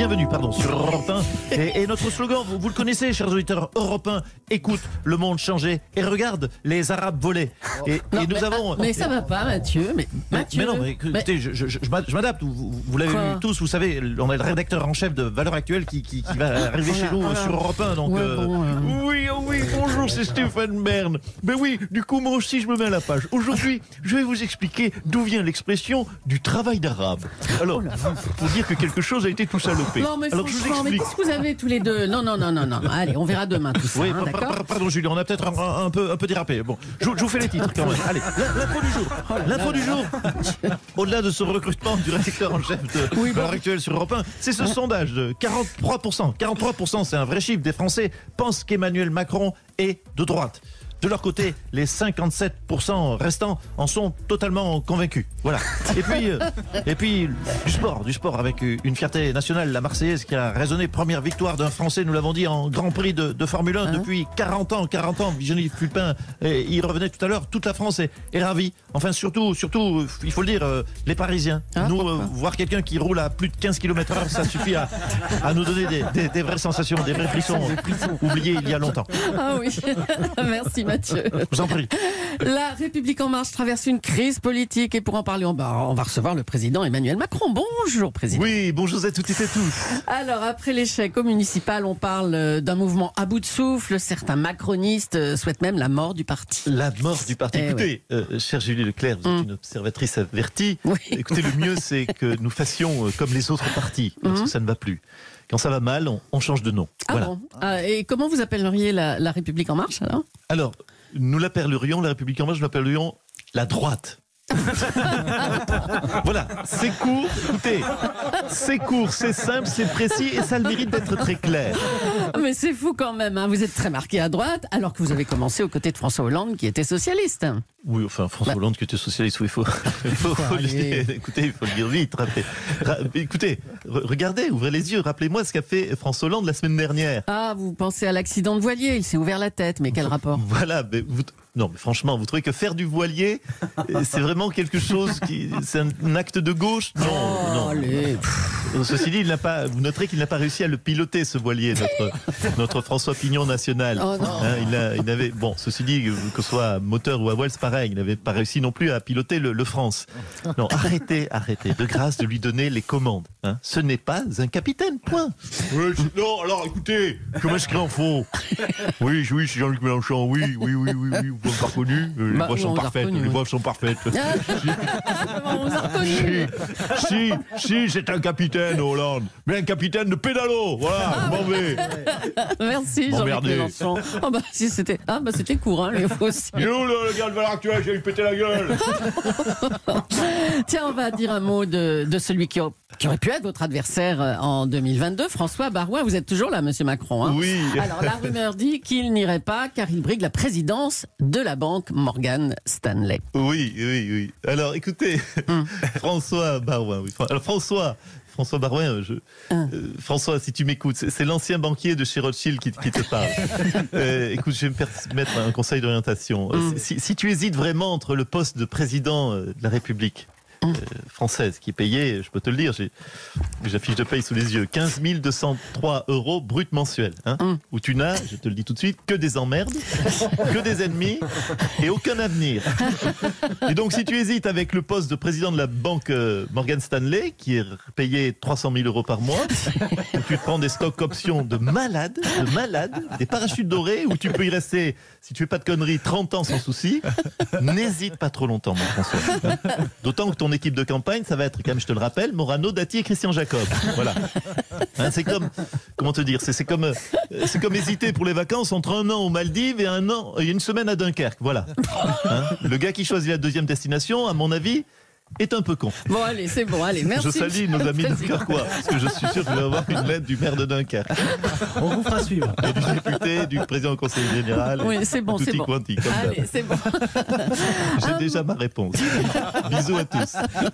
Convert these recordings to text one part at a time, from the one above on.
bienvenue, sur Europe 1. Et notre slogan, vous le connaissez, chers auditeurs, Europe 1, écoute le monde changer et regarde les Arabes voler. Nous avons... Mais ça va pas, Mathieu. Mais non, mais écoutez, je m'adapte. Vous l'avez vu tous, vous savez, on est le rédacteur en chef de Valeurs Actuelles qui va arriver chez nous sur Europe 1. Donc, oui, bonjour, c'est Stéphane Bern. Ben oui, du coup, moi aussi, je me mets à la page. Aujourd'hui, je vais vous expliquer d'où vient l'expression du travail d'arabe. Alors, pour dire que quelque chose a été tout salopé. Non, mais alors, franchement, mais qu'est-ce que vous avez tous les deux? Non. Allez, on verra demain tout ça. Oui, d'accord. pardon, Julien, on a peut-être un peu dérapé. Bon, je vous fais les titres quand même. Allez, l'info du jour. Au-delà de ce recrutement du rédacteur en chef de Valeurs Actuelles sur Europe 1, c'est ce sondage de 43%. 43%, c'est un vrai chiffre, des Français pensent qu'Emmanuel Macron est de droite. De leur côté, les 57% restants en sont totalement convaincus. Voilà. Et puis du sport avec une fierté nationale, la Marseillaise qui a résonné, première victoire d'un Français, nous l'avons dit, en Grand Prix de Formule 1 depuis 40 ans. Jean-Yves Fulpin, il revenait tout à l'heure, toute la France est ravie. Enfin, surtout, il faut le dire, les Parisiens. Voir quelqu'un qui roule à plus de 15 km/h, ça suffit à nous donner des vraies sensations, des vrais frissons oubliés il y a longtemps. Ah oui, merci Mathieu. Je vous en prie. La République en marche traverse une crise politique et pour en parler, on va recevoir le président Emmanuel Macron. Bonjour président. Oui, bonjour à toutes et tous. Alors, après l'échec au municipal, on parle d'un mouvement à bout de souffle. Certains macronistes souhaitent même la mort du parti. La mort du parti. Écoutez, chère Julie Leclerc, vous êtes une observatrice avertie. Oui. Écoutez, le mieux, c'est que nous fassions comme les autres partis, parce que ça ne va plus. Quand ça va mal, on change de nom. Voilà. Bon. Et comment vous appelleriez la République en marche alors nous l'appellerions, la République en marche, nous l'appellerions la droite. Voilà, c'est court, écoutez, c'est court, c'est simple, c'est précis et ça a le mérite d'être très clair. Mais c'est fou quand même, hein. Vous êtes très marqué à droite alors que vous avez commencé aux côtés de François Hollande qui était socialiste. Oui, enfin François Hollande qui était socialiste, oui, écoutez, il faut le dire vite. Écoutez, regardez, ouvrez les yeux, rappelez-moi ce qu'a fait François Hollande la semaine dernière. Ah, vous pensez à l'accident de voilier, il s'est ouvert la tête, mais quel rapport? Voilà, mais non, mais franchement, vous trouvez que faire du voilier, c'est vraiment quelque chose c'est un acte de gauche? Non. Allez. Ceci dit, vous noterez qu'il n'a pas réussi à le piloter, ce voilier, notre François Pignon national. Oh non. Il avait, bon, ceci dit, que ce soit moteur ou à voile, c'est pareil. Il n'avait pas réussi non plus à piloter le France. Non, arrêtez, de grâce, de lui donner les commandes. Hein. Ce n'est pas un capitaine, point. Non, alors écoutez, comment est-ce qu'il en faut? Oui, c'est Jean-Luc Mélenchon, oui, vous m'avez pas reconnu. Les voix sont parfaites, les voix sont parfaites. On vous a reconnu. Si, c'est un capitaine, Hollande. Mais un capitaine de pédalo, voilà, je m'en vais. Merci, Jean-Luc Mélenchon. C'était court, hein, les fois aussi. Il est où le gars de Valeurs Actuelles, j'ai eu péter la gueule. Tiens, on va dire un mot de celui qui aurait pu être votre adversaire en 2022, François Baroin. Vous êtes toujours là, monsieur Macron. Hein. Oui. Alors, la rumeur dit qu'il n'irait pas car il brigue la présidence de la banque Morgan Stanley. Oui. Alors, écoutez, François Baroin. Oui. Alors, François Baroin, François, si tu m'écoutes, c'est l'ancien banquier de chez Rothschild qui te parle. Écoute, je vais me permettre un conseil d'orientation. Si tu hésites vraiment entre le poste de président de la République française qui est payée, je peux te le dire, j'ai la fiche de paye sous les yeux, 15 203 € brut mensuels, où tu n'as, je te le dis tout de suite, que des emmerdes, que des ennemis et aucun avenir. Et donc si tu hésites avec le poste de président de la banque Morgan Stanley, qui est payé 300 000 € par mois, où tu te prends des stocks options de malades, des parachutes dorés, où tu peux y rester, si tu fais pas de conneries, 30 ans sans souci, n'hésite pas trop longtemps, mon François. D'autant que ton équipe de campagne, ça va être, quand même, je te le rappelle, Morano, Dati et Christian Jacob. Voilà. Hein, c'est comme, comment te dire, c'est comme hésiter pour les vacances entre un an aux Maldives et une semaine à Dunkerque. Voilà. Hein, le gars qui choisit la deuxième destination, à mon avis, est un peu con. Bon, allez, c'est bon, allez, merci. Je salue nos amis dunkerquois, parce que je suis sûr que je vais avoir une lettre du maire de Dunkerque. On vous fera suivre. Et du député, du président du conseil général. Oui, c'est bon, c'est bon. Quanti, allez, c'est bon. J'ai déjà ma réponse. Bisous à tous.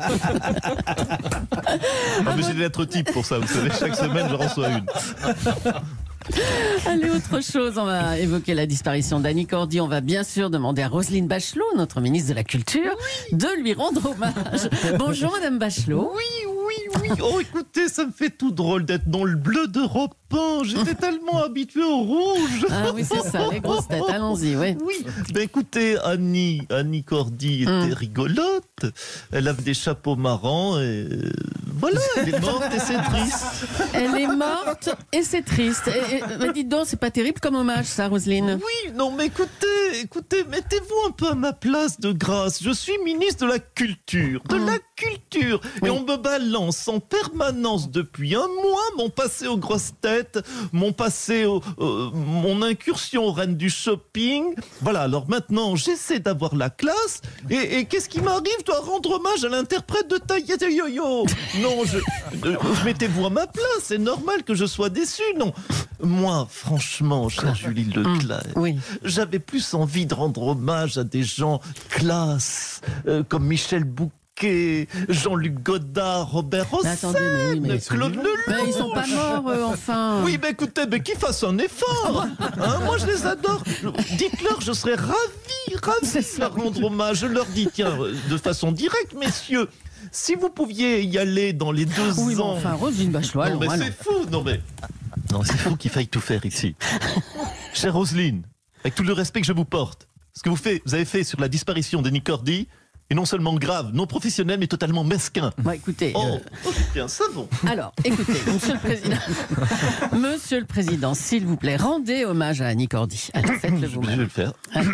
Mais j'ai des lettres types pour ça, vous savez, chaque semaine j'en reçois une. Allez, autre chose, on va évoquer la disparition d'Annie Cordy. On va bien sûr demander à Roselyne Bachelot, notre ministre de la Culture, de lui rendre hommage. Bonjour Madame Bachelot. Oui. oui, oh écoutez, ça me fait tout drôle d'être dans le bleu d'Europe 1. J'étais tellement habitué au rouge. Ah oui, c'est ça, les grosses têtes. Allons-y, oui. Oui, ben écoutez, Annie Cordy était rigolote. Elle avait des chapeaux marrants et voilà, elle est morte et c'est triste. Elle est morte et c'est triste. Mais dites donc, c'est pas terrible comme hommage, ça, Roselyne. Oui, non mais écoutez, mettez-vous un peu à ma place de grâce. Je suis ministre de la Culture, et on me balance en permanence depuis un mois mon passé aux grosses têtes, mon incursion aux reines du shopping. Voilà, alors maintenant j'essaie d'avoir la classe et qu'est-ce qui m'arrive? Je dois rendre hommage à l'interprète de Taïa Yo-Yo. Non, mettez-vous à ma place, c'est normal que je sois déçu, non. Moi, franchement, chère Julie Leclerc, j'avais plus envie de rendre hommage à des gens classe, comme Michel Bouquet, Jean-Luc Godard, Robert Hossein, Claude Lelouch. Mais ils sont pas morts, enfin. Oui, ben écoutez, qu'ils fassent un effort. Moi, je les adore. Dites-leur, je serais ravi de leur rendre hommage. Je leur dis, tiens, de façon directe, messieurs, si vous pouviez y aller dans les 2 ans... Oui, enfin, Roselyne Bachelot, non, mais c'est fou, Non, c'est fou qu'il faille tout faire ici. Chère Roselyne, avec tout le respect que je vous porte, ce que vous avez fait sur la disparition d'Annie Cordy est non seulement grave, non professionnel, mais totalement mesquin. Écoutez... j'ai pris un savon. Alors, écoutez, Monsieur le Président, s'il vous plaît, rendez hommage à Annie Cordy. Allez, faites-le vous-même. Je vais le faire.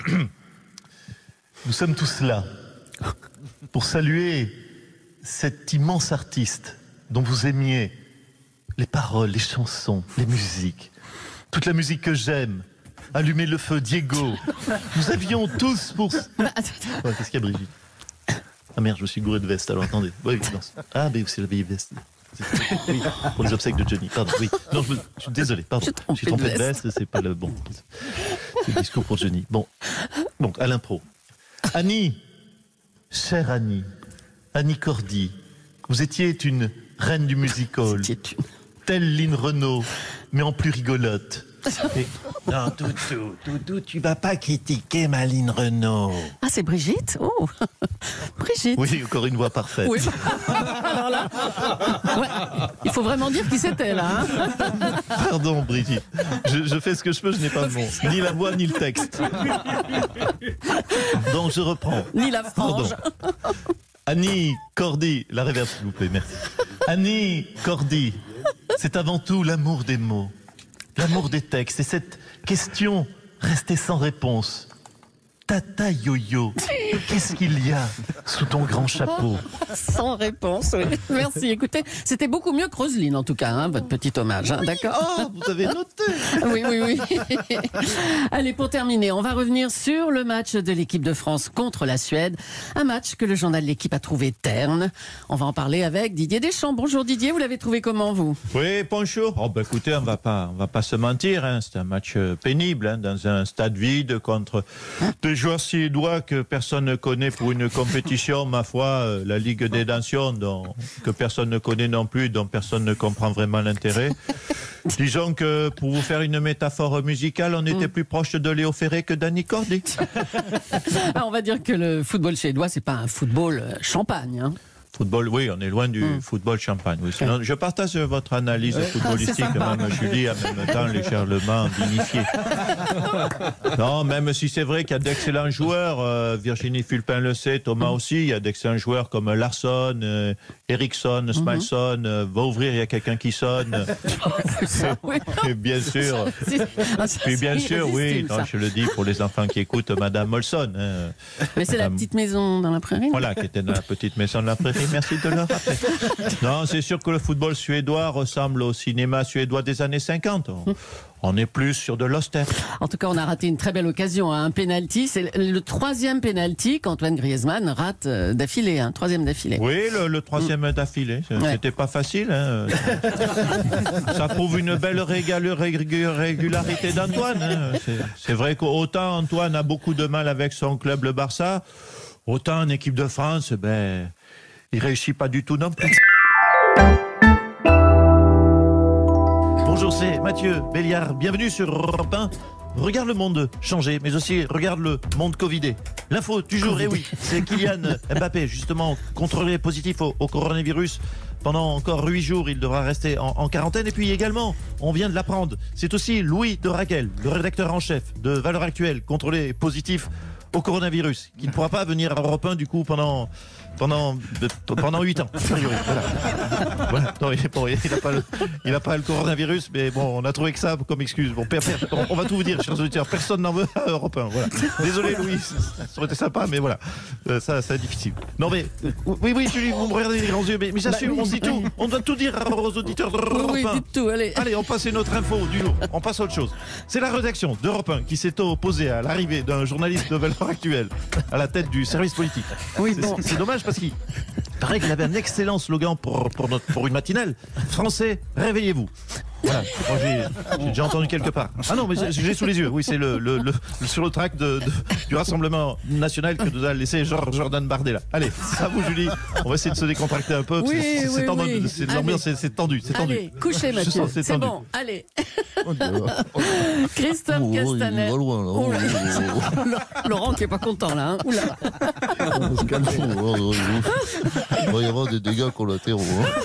Nous sommes tous là pour saluer cet immense artiste dont vous aimiez les paroles, les chansons, les musiques, toute la musique que j'aime. Allumer le feu, Diego. Nous avions tous pour... Qu'est-ce qu'il y a, Brigitte? Ah merde, je me suis gouré de veste, alors attendez. Oui, non. Ah, mais c'est la vieille veste. Oui, pour les obsèques de Johnny, pardon. Oui. Non, je suis désolé, pardon. Je suis trompé de veste, c'est pas le bon. C'est le discours pour Johnny. Bon, donc à l'impro. Annie, chère Annie Cordy, vous étiez une reine du music-hall, telle Lynn Renaud, mais en plus rigolote. Non, Toutou, tu vas pas critiquer ma Lynn Renaud. Ah, c'est Brigitte? Oh, Brigitte. Oui, encore une voix parfaite. Oui. Alors là, il faut vraiment dire qui c'était, là. Pardon, Brigitte. Je fais ce que je peux, je n'ai pas ni la voix, ni le texte. Donc, je reprends. Ni la frange. Pardon. Annie Cordy, la réverbe, s'il vous plaît, merci. Annie Cordy, c'est avant tout l'amour des mots. L'amour des textes et cette question restée sans réponse. Tata Yo-Yo, qu'est-ce qu'il y a sous ton grand chapeau? Sans réponse, oui. Merci. Écoutez, c'était beaucoup mieux que Roselyne, en tout cas, votre petit hommage. D'accord? Oh, vous avez noté. Oui. Allez, pour terminer, on va revenir sur le match de l'équipe de France contre la Suède. Un match que le journal de l'équipe a trouvé terne. On va en parler avec Didier Deschamps. Bonjour Didier, vous l'avez trouvé comment, vous? Oui, bonjour. Écoutez, on va pas se mentir. C'est un match pénible, dans un stade vide contre des joueurs suédois que personne ne connaît pour une compétition, ma foi, la Ligue des Nations, que personne ne connaît non plus, dont personne ne comprend vraiment l'intérêt. Disons que, pour vous faire une métaphore musicale, on était plus proche de Léo Ferré que d'Annie Cordy. On va dire que le football suédois, c'est pas un football champagne, hein. Football, oui, on est loin du football champagne. Oui. Sinon, je partage votre analyse footballistique, même Julie, en même temps légèrement vinifiée. Non, même si c'est vrai qu'il y a d'excellents joueurs, Virginie Fulpin le sait, Thomas aussi, il y a d'excellents joueurs comme Larsson, Eriksson, Smalson, va ouvrir, il y a quelqu'un qui sonne. Et bien sûr. Puis bien sûr, oui, non, je le dis pour les enfants qui écoutent, Madame Molson. Mais c'est la petite maison dans la prairie. Voilà, qui était dans la petite maison de la prairie. Merci de le rappeler. Non, c'est sûr que le football suédois ressemble au cinéma suédois des années 50. On est plus sur de l'austère. En tout cas, on a raté une très belle occasion, un penalty. C'est le 3e penalty qu'Antoine Griezmann rate d'affilée, 3e d'affilée. Oui, le 3e d'affilée. C'était pas facile. Ça prouve une belle régularité d'Antoine. C'est vrai qu'autant Antoine a beaucoup de mal avec son club, le Barça, autant en équipe de France, il réussit pas du tout non plus. Bonjour, c'est Mathieu Béliard. Bienvenue sur Europe 1. Regarde le monde changer, mais aussi regarde le monde covidé. L'info du jour, et oui, c'est Kylian Mbappé, justement contrôlé positif au coronavirus. Pendant encore 8 jours, il devra rester en quarantaine. Et puis également, on vient de l'apprendre, c'est aussi Louis de Raquel, le rédacteur en chef de Valeurs Actuelles, contrôlé positif au coronavirus, qui ne pourra pas venir à Europe 1 du coup pendant 8 ans. Voilà. Non, il n'a pas le coronavirus, mais bon, on a trouvé que ça comme excuse. Bon, on va tout vous dire, chers auditeurs, personne n'en veut à Europe 1. Voilà. Désolé Louis, ça aurait été sympa, mais voilà, ça c'est difficile. Non mais, oui Julie, vous me regardez les grands yeux, mais j'assure, on se dit tout, on doit tout dire aux auditeurs d'Europe 1. Oui, dites tout, allez. Allez, on passe à notre info du jour, on passe à autre chose. C'est la rédaction d'Europe 1 qui s'est opposée à l'arrivée d'un journaliste de Valeurs Actuelles à la tête du service politique. Oui, bon. C'est dommage parce qu'il paraît qu'il avait un excellent slogan pour une matinale. Français, réveillez-vous. Voilà, moi, j'ai déjà entendu quelque part. Ah non, mais j'ai sous les yeux. Oui, c'est sur le track du Rassemblement National que nous a laissé Jordan Bardella. Allez, c'est à vous Julie. On va essayer de se décontracter un peu. Oui. L'ambiance, c'est tendu. Allez, couchez Mathieu, c'est bon, allez. Christophe Castaner. Laurent qui est pas content là. Oula. On se calme. Il va y avoir des dégâts collatéraux.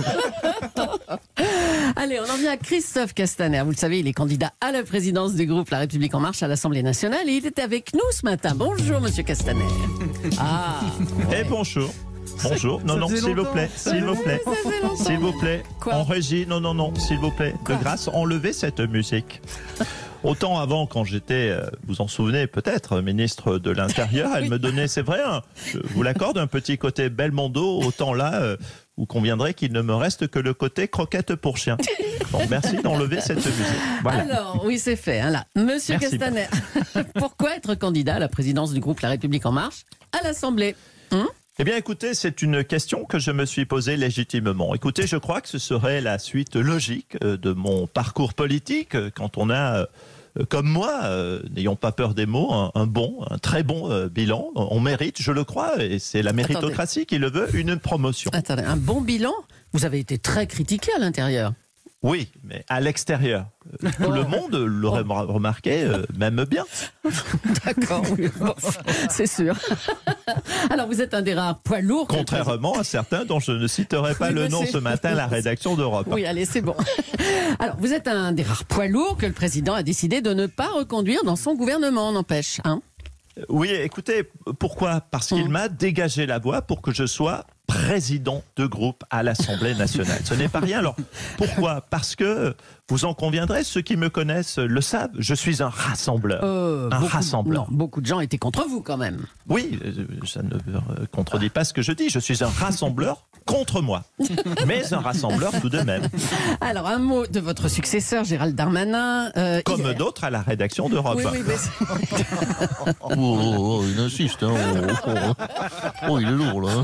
Allez, on en vient à Christophe Castaner. Vous le savez, il est candidat à la présidence du groupe La République En Marche à l'Assemblée nationale et il était avec nous ce matin. Bonjour, monsieur Castaner. Ah. Et bonjour. Bonjour. Non, s'il vous plaît. S'il vous plaît. Quoi? En régie, non, s'il vous plaît. De grâce, enlevez cette musique. Autant avant, quand j'étais, vous en souvenez peut-être, ministre de l'Intérieur, elle me donnait, c'est vrai, je vous l'accorde, un petit côté Belmondo. Autant là, vous conviendrez qu'il ne me reste que le côté croquette pour chien. Donc merci d'enlever cette musique. Voilà. Alors, oui, c'est fait. Hein, là. Monsieur Merci. Castaner, pourquoi être candidat à la présidence du groupe La République En Marche à l'Assemblée? Eh bien, écoutez, c'est une question que je me suis posée légitimement. Écoutez, je crois que ce serait la suite logique de mon parcours politique quand on a, comme moi, n'ayons pas peur des mots, un très bon bilan. On mérite, je le crois, et c'est la méritocratie qui le veut, une promotion. Attendez, un bon bilan? Vous avez été très critiqué à l'intérieur. Oui, mais à l'extérieur. Tout le monde l'aurait remarqué, même bien. D'accord, oui, bon, c'est sûr. Alors, vous êtes un des rares poids lourds. Contrairement à certains dont je ne citerai pas le nom ce matin à la rédaction d'Europe. Oui, allez, c'est bon. Alors, vous êtes un des rares poids lourds que le président a décidé de ne pas reconduire dans son gouvernement, n'empêche. Hein? Oui, écoutez, pourquoi? Parce qu'il m'a dégagé la voie pour que je sois président de groupe à l'Assemblée nationale. Ce n'est pas rien. Alors, pourquoi? Parce que, vous en conviendrez, ceux qui me connaissent le savent, je suis un rassembleur. Rassembleur. Non, beaucoup de gens étaient contre vous quand même. Oui, ça ne contredit pas ce que je dis. Je suis un rassembleur contre moi, mais un rassembleur tout de même. Alors, un mot de votre successeur, Gérald Darmanin. Comme hier. d'autres à la rédaction d'Europe. Oui, mais Il insiste. Hein. Oh, il est lourd là.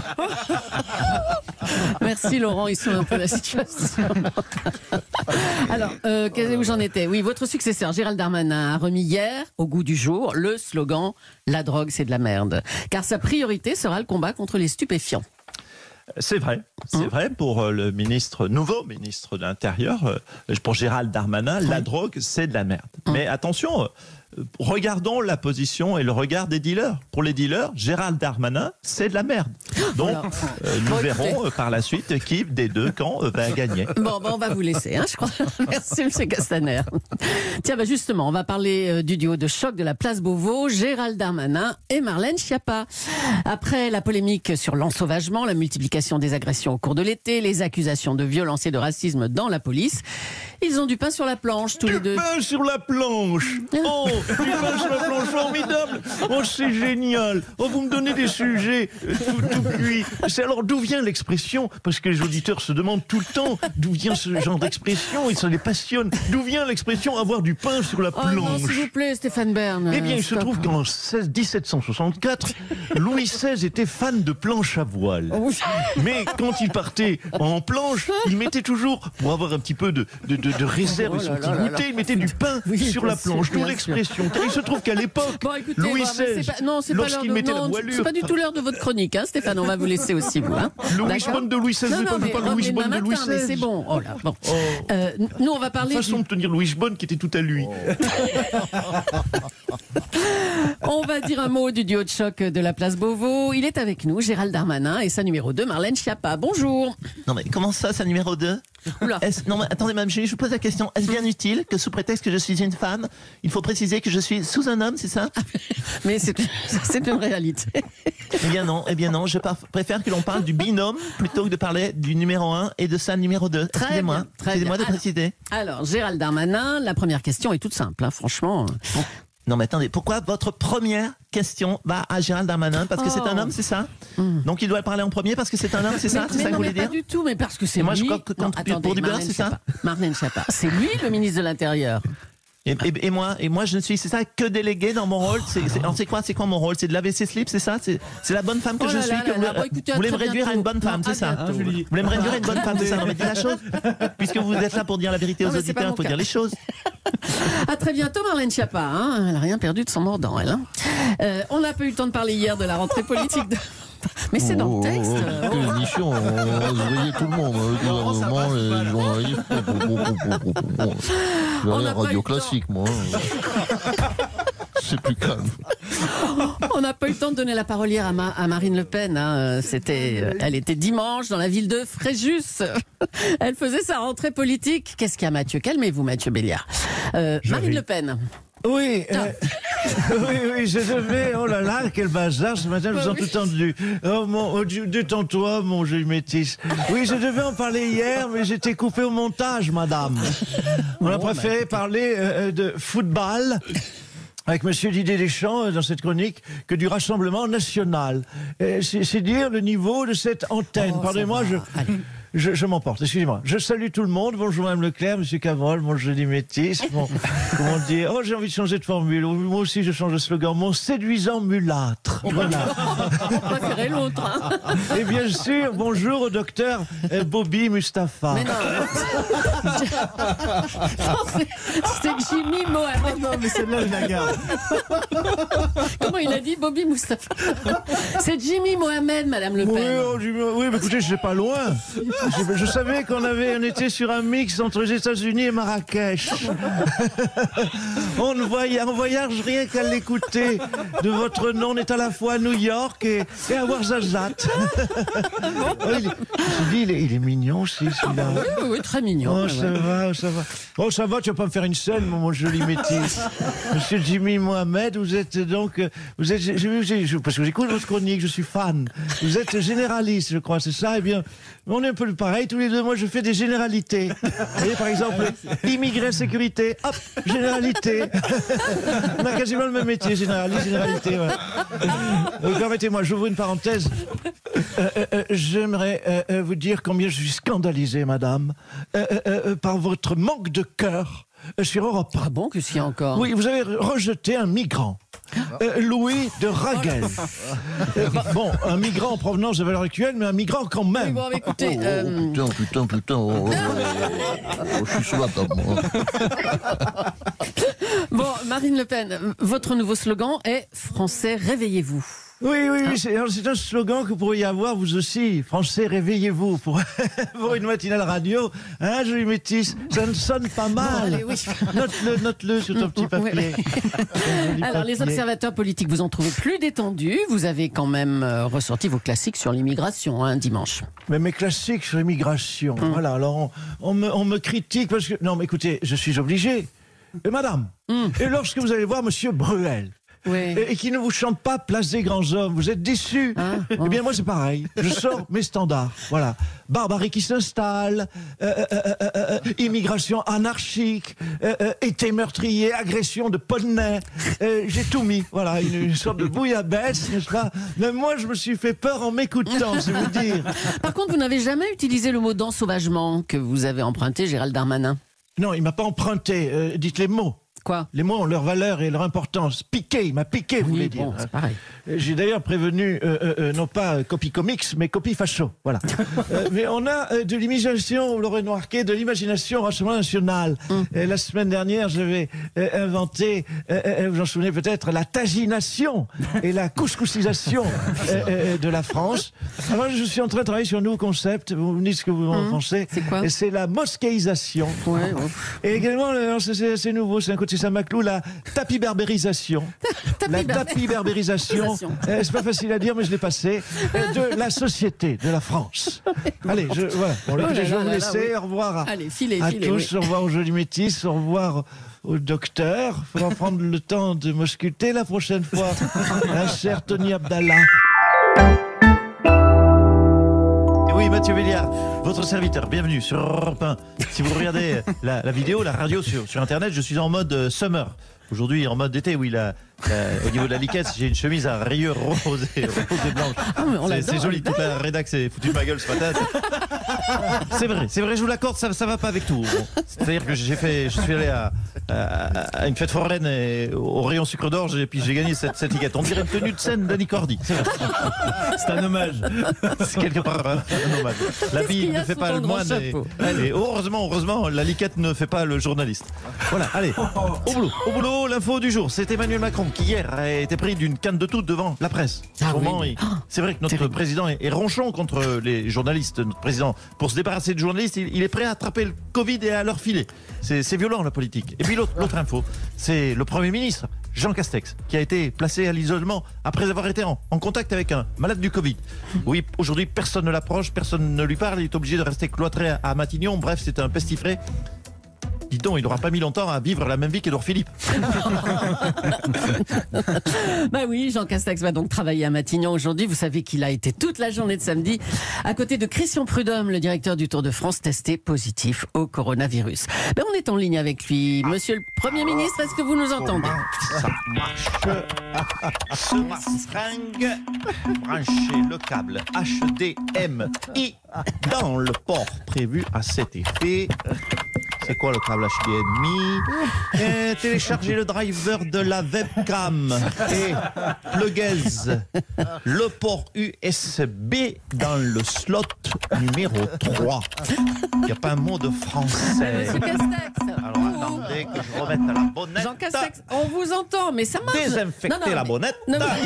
merci Laurent, il sauve un peu la situation. Alors, où j'en étais? Oui, votre successeur, Gérald Darmanin, a remis hier, au goût du jour, le slogan « La drogue, c'est de la merde ». Car sa priorité sera le combat contre les stupéfiants. C'est vrai pour le nouveau ministre de l'Intérieur, pour Gérald Darmanin, la drogue, c'est de la merde. Mais attention, regardons la position et le regard des dealers. Pour les dealers, Gérald Darmanin, c'est de la merde. Donc, nous verrons par la suite qui des deux camps va gagner. Bon, on va vous laisser, hein, je crois. Merci, M. Castaner. Tiens, justement, on va parler du duo de choc de la place Beauvau, Gérald Darmanin et Marlène Schiappa. Après la polémique sur l'ensauvagement, la multiplication des agressions au cours de l'été, les accusations de violence et de racisme dans la police, ils ont du pain sur la planche, tous les deux. Du pain sur la planche. Oh, du pain sur la planche, formidable. Oh, c'est génial. Oh, vous me donnez des sujets tout cuits. Alors, d'où vient l'expression? Parce que les auditeurs se demandent tout le temps d'où vient ce genre d'expression et ça les passionne. D'où vient l'expression avoir du pain sur la Oh planche? non, s'il vous plaît, Stéphane Bern. Eh bien, il se trouve qu'en 1764, Louis XVI était fan de planche à voile. Mais quand il partait en planche, il mettait toujours, pour avoir un petit peu de réserve et son petit goûter, il mettait du pain sur la planche. D'où l'expression. Car il se trouve qu'à l'époque, l'époque. Bon, écoutez, Louis c'est XVI, pas, non, c'est pas l'heure lorsqu'il de, mettait la non, voilure. c'est pas du tout l'heure de votre chronique, hein, Stéphane. On va vous laisser aussi, vous. Hein. Le D'accord. wishbone de Louis XVI, Non, c'est non, pas mais le revenez wishbone demain de Louis matin, mais c'est XVI. bon. Oh là, bon. Nous, on va parler Façon de tenir le wishbone qui était tout à lui. On va dire un mot du duo de choc de la place Beauvau. Il est avec nous, Gérald Darmanin, et sa numéro 2, Marlène Schiappa. Bonjour. Non mais comment ça, c'est numéro 2 Oula. Non mais attendez Mme Julie, je vous pose la question. Est-ce bien utile que sous prétexte que je suis une femme, il faut préciser que je suis sous un homme, c'est ça? Mais c'est une réalité. Eh bien non, je préfère que l'on parle du binôme plutôt que de parler du numéro 1 et de sa numéro 2. Excusez-moi, excusez-moi de préciser. Alors, Gérald Darmanin, la première question est toute simple, hein, franchement. Non mais attendez, pourquoi votre première question va à Gérald Darmanin? Parce que c'est un homme, c'est ça? Donc il doit parler en premier parce que c'est un homme, c'est ça? C'est ça que non, vous mais voulez pas dire? du tout, mais parce que c'est lui. moi, je crois que Non, pour attendez, du beurre, Marlène c'est ça? Schiappa. Marlène Schiappa. C'est lui le ministre de l'Intérieur. Et moi, je ne suis, c'est ça, que délégué dans mon rôle. C'est quoi mon rôle? C'est de laver ses slips, c'est ça? C'est la bonne femme que Oh je là suis. là Que là là. Bon, écoutez, à vous voulez me très réduire à bientôt. une bonne femme, Non, c'est à ça? bientôt. Vous voulez me réduire à une bonne femme, c'est ça? Non, mais dites la chose. Puisque vous êtes là pour dire la vérité aux Non, mais c'est pas auditeurs, mon il faut cas. dire les choses. À très bientôt, Marlène Schiappa. Hein. Elle n'a rien perdu de son mordant, elle. Hein. On n'a pas eu le temps de parler hier de la rentrée politique. Mais c'est dans le texte. Quelle émission, on va se réveiller tout le monde, le gouvernement, les journalistes. Je vais aller à n'a pas eu Radio le temps. Classique, moi. C'est plus calme. On n'a pas eu le temps de donner la parole hier à Marine Le Pen. Hein. Elle était dimanche dans la ville de Fréjus. Elle faisait sa rentrée politique. Qu'est-ce qu'il y a, Mathieu? Calmez-vous, Mathieu Béliard. Marine Le Pen. Oui, oui, je devais. Oh là là, quel bazar ce matin, je vous ai tout entendu. Oh, détends-toi, mon joli métis. Oui, je devais en parler hier, mais j'étais coupé au montage, madame. On a préféré parler de football avec monsieur Didier Deschamps dans cette chronique que du Rassemblement national. C'est dire le niveau de cette antenne. Pardonnez-moi, je m'emporte, excusez-moi. Je salue tout le monde. Bonjour Mme Leclerc, Monsieur Cavrol, mon joli métis. Comment dire? Oh, j'ai envie de changer de formule. Moi aussi, je change de slogan. Mon séduisant mulâtre. Voilà. On préférait l'autre. Hein. Et bien sûr, bonjour au docteur Bobby Mustapha. Mais non. C'est Jimmy Mohamed. Non, mais celle-là, je la garde. Comment il a dit, Bobby Moustapha? C'est Jimmy Mohamed, Madame Le Pen. Oui, mais écoutez, je sais pas loin. Je savais on était sur un mix entre les États-Unis et Marrakech. On voyage rien qu'à l'écouter de votre nom. On est à la fois à New York et à Ouarzazate. Il est mignon aussi, celui-là. Oui, très mignon. Oh, ouais, ça ouais. va, ça va. Oh, ça va, tu vas pas me faire une scène, mon joli métis. Monsieur Jimmy Mohamed, vous êtes donc... parce que j'écoute votre chronique, je suis fan. Vous êtes généraliste, je crois, c'est ça? Eh bien, on est un peu pareil, tous les deux. Moi, je fais des généralités. Vous voyez, par exemple, immigré, sécurité, hop, généralité. On a quasiment le même métier, généralité. Ouais. Permettez-moi, j'ouvre une parenthèse. J'aimerais vous dire combien je suis scandalisé, madame, par votre manque de cœur sur Europe 1. Ah bon, qu'est-ce qu'il y a encore? Oui, vous avez rejeté un migrant. Louis de Raguel. Bon, un migrant en provenance de valeur actuelle, mais un migrant quand Oui, même. bon, écoutez, Putain. Je suis sous la table, moi. bon, Marine Le Pen, votre nouveau slogan est « Français, réveillez-vous ». Oui, c'est un slogan que vous pourriez avoir vous aussi. Français, réveillez-vous. Pour une matinale radio, hein, joli métis, ça ne sonne pas mal. allez, oui. Note-le sur ton petit papier. Alors, les observateurs politiques vous ont trouvé plus détendu. Vous avez quand même ressorti vos classiques sur l'immigration, hein, dimanche. Mais mes classiques sur l'immigration, voilà, alors on me critique parce que... Non, mais écoutez, je suis obligé. Et madame, et lorsque vous allez voir monsieur Bruel, Oui. et qui ne vous chante pas Place des grands hommes, vous êtes déçus. Eh bien, moi, c'est pareil. Je sors mes standards. Voilà. Barbarie qui s'installe, immigration anarchique, été meurtrier, agression de Polonais. J'ai tout mis. Voilà, une sorte de bouillabaisse, n'est-ce pas? Même moi, je me suis fait peur en m'écoutant, c'est vous dire. Par contre, vous n'avez jamais utilisé le mot d'ensauvagement que vous avez emprunté, Gérald Darmanin. Non, il m'a pas emprunté. Dites les mots. Quoi? Les mots ont leur valeur et leur importance. Piqué, il m'a piqué, vous voulez dire. Bon, c'est pareil. J'ai d'ailleurs prévenu, non pas copie comics, mais copie facho. Voilà. Mais on a de l'imagination, vous l'aurez remarqué, de l'imagination au Rassemblement national. La semaine dernière, j'avais inventé, vous en souvenez peut-être, la tagination et la couscousisation de la France. Alors, je suis en train de travailler sur un nouveau concept. Vous me dites ce que vous en pensez. C'est quoi? C'est la mosquéisation. Ouais, Et également, c'est assez nouveau, c'est un côté Saint-Maclou, la tapiberbérisation. La tapiberbérisation. C'est pas facile à dire, mais je l'ai passé. De la société, de la France. Allez, voilà. Bon, écoutez, je vais vous laisser. Oui. Au revoir Allez, filez, tous. oui. Au revoir aux jolis métis. Au revoir au docteur. Il faudra prendre le temps de m'ausculter la prochaine fois. La chère Tony Abdallah. Oui, Mathieu Béliard, votre serviteur, bienvenue sur Europe 1. Si vous regardez la vidéo, la radio sur Internet, je suis en mode summer. Aujourd'hui, en mode été, oui, au niveau de la liquette, j'ai une chemise à rayures rose et blanche. C'est joli, toute la rédac s'est foutue de ma gueule ce matin. C'est vrai, je vous l'accorde, ça va pas avec tout. C'est-à-dire que je suis allé à une fête foraine au rayon sucre d'orge et puis j'ai gagné cette liquette. On dirait une tenue de scène d'Annie Cordy. C'est un hommage. C'est quelque part un hommage. La bille ne fait pas le moine et heureusement, la liquette ne fait pas le journaliste. Voilà, allez, au boulot, l'info du jour. C'est Emmanuel Macron qui hier a été pris d'une canne de toute devant la presse. C'est vrai que notre président est ronchon contre les journalistes. Notre président, pour se débarrasser de journalistes, il est prêt à attraper le Covid et à leur filer. C'est violent la politique. Et puis l'autre info, c'est le Premier ministre, Jean Castex, qui a été placé à l'isolement après avoir été en contact avec un malade du Covid. Oui, aujourd'hui, personne ne l'approche, personne ne lui parle, il est obligé de rester cloîtré à Matignon. Bref, c'est un pestiféré. Dis donc, il n'aura pas mis longtemps à vivre la même vie qu'Édouard Philippe. Bah oui, Jean Castex va donc travailler à Matignon aujourd'hui. Vous savez qu'il a été toute la journée de samedi à côté de Christian Prudhomme, le directeur du Tour de France, testé positif au coronavirus. Ben, on est en ligne avec lui. Monsieur le Premier ministre, est-ce que vous nous entendez? Ça marche. Ce masringue, branchez le câble HDMI dans le port prévu à cet effet. C'est quoi le câble HDMI? Téléchargez le driver de la webcam et pluguez le port USB dans le slot numéro 3. Il n'y a pas un mot de français. Monsieur Castex. Alors attendez que je remette la bonnette. Jean Castex, on vous entend, mais ça marche. Désinfectez la bonnette.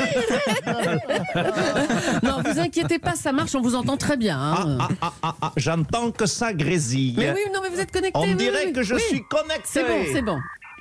Non, vous inquiétez pas, ça marche, on vous entend très bien. Hein. J'entends que ça grésille. Mais oui, non, mais vous êtes connecté. On dirait que je suis connecté. C'est bon.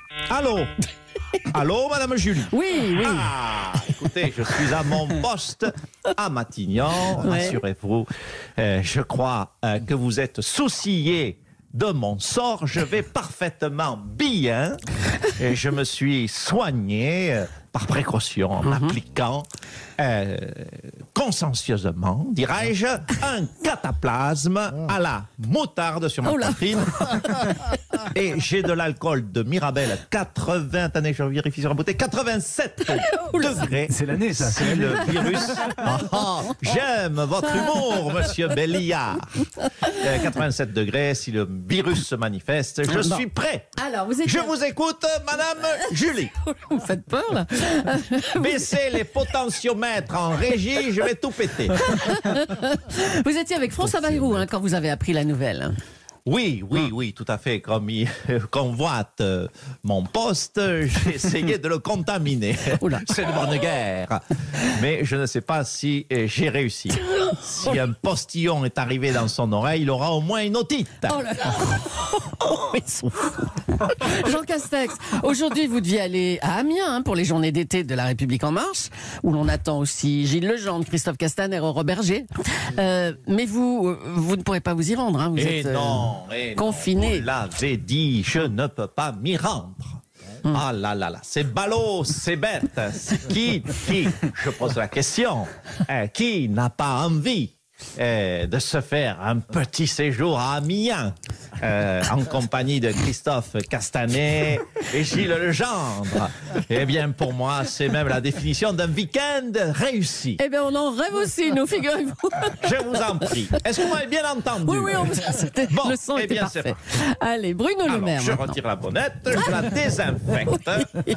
Allô, Madame Julie. Oui. Écoutez, je suis à mon poste à Matignon. Ouais. Rassurez-vous, je crois que vous êtes soucié de mon sort. Je vais parfaitement bien. Et je me suis soigné par précaution en appliquant consciencieusement, dirais-je, un cataplasme à la moutarde sur ma poitrine. Et j'ai de l'alcool de Mirabelle 80, attendez, je vérifie sur la bouteille, 87 degrés. C'est l'année, ça. C'est le virus. J'aime votre humour, monsieur Béliard. 87 degrés, si le virus se manifeste, je suis prêt. Alors, Je vous écoute, Madame Julie. Vous faites peur, là. Baissez les potentiomètres en régie, je vais tout péter. Vous étiez avec François Bayrou quand vous avez appris la nouvelle. Oui, tout à fait. Comme il convoite mon poste, j'ai essayé de le contaminer. C'est une bonne guerre. Mais je ne sais pas si j'ai réussi. Si un postillon est arrivé dans son oreille, il aura au moins une otite. Oh là là. Ils sont fous. Jean Castex, aujourd'hui vous deviez aller à Amiens pour les journées d'été de La République En Marche, où l'on attend aussi Gilles Legendre, Christophe Castaner, Robert Berger. Mais vous ne pourrez pas vous y rendre. Hein. Vous êtes confiné. Vous l'avez dit, je ne peux pas m'y rendre. Ah là là là, c'est ballot, c'est bête. Qui, je pose la question, qui n'a pas envie de se faire un petit séjour à Amiens? en compagnie de Christophe Castanet et Gilles Legendre. Eh bien, pour moi, c'est même la définition d'un week-end réussi. Eh bien, on en rêve aussi, nous, figurez-vous. Je vous en prie. Est-ce que vous m'avez bien entendu? Oui, Bon, le son eh était bien, c'est parfait. parfait. Allez, Bruno Le Alors, Maire. je maintenant. retire la bonnette, je la désinfecte.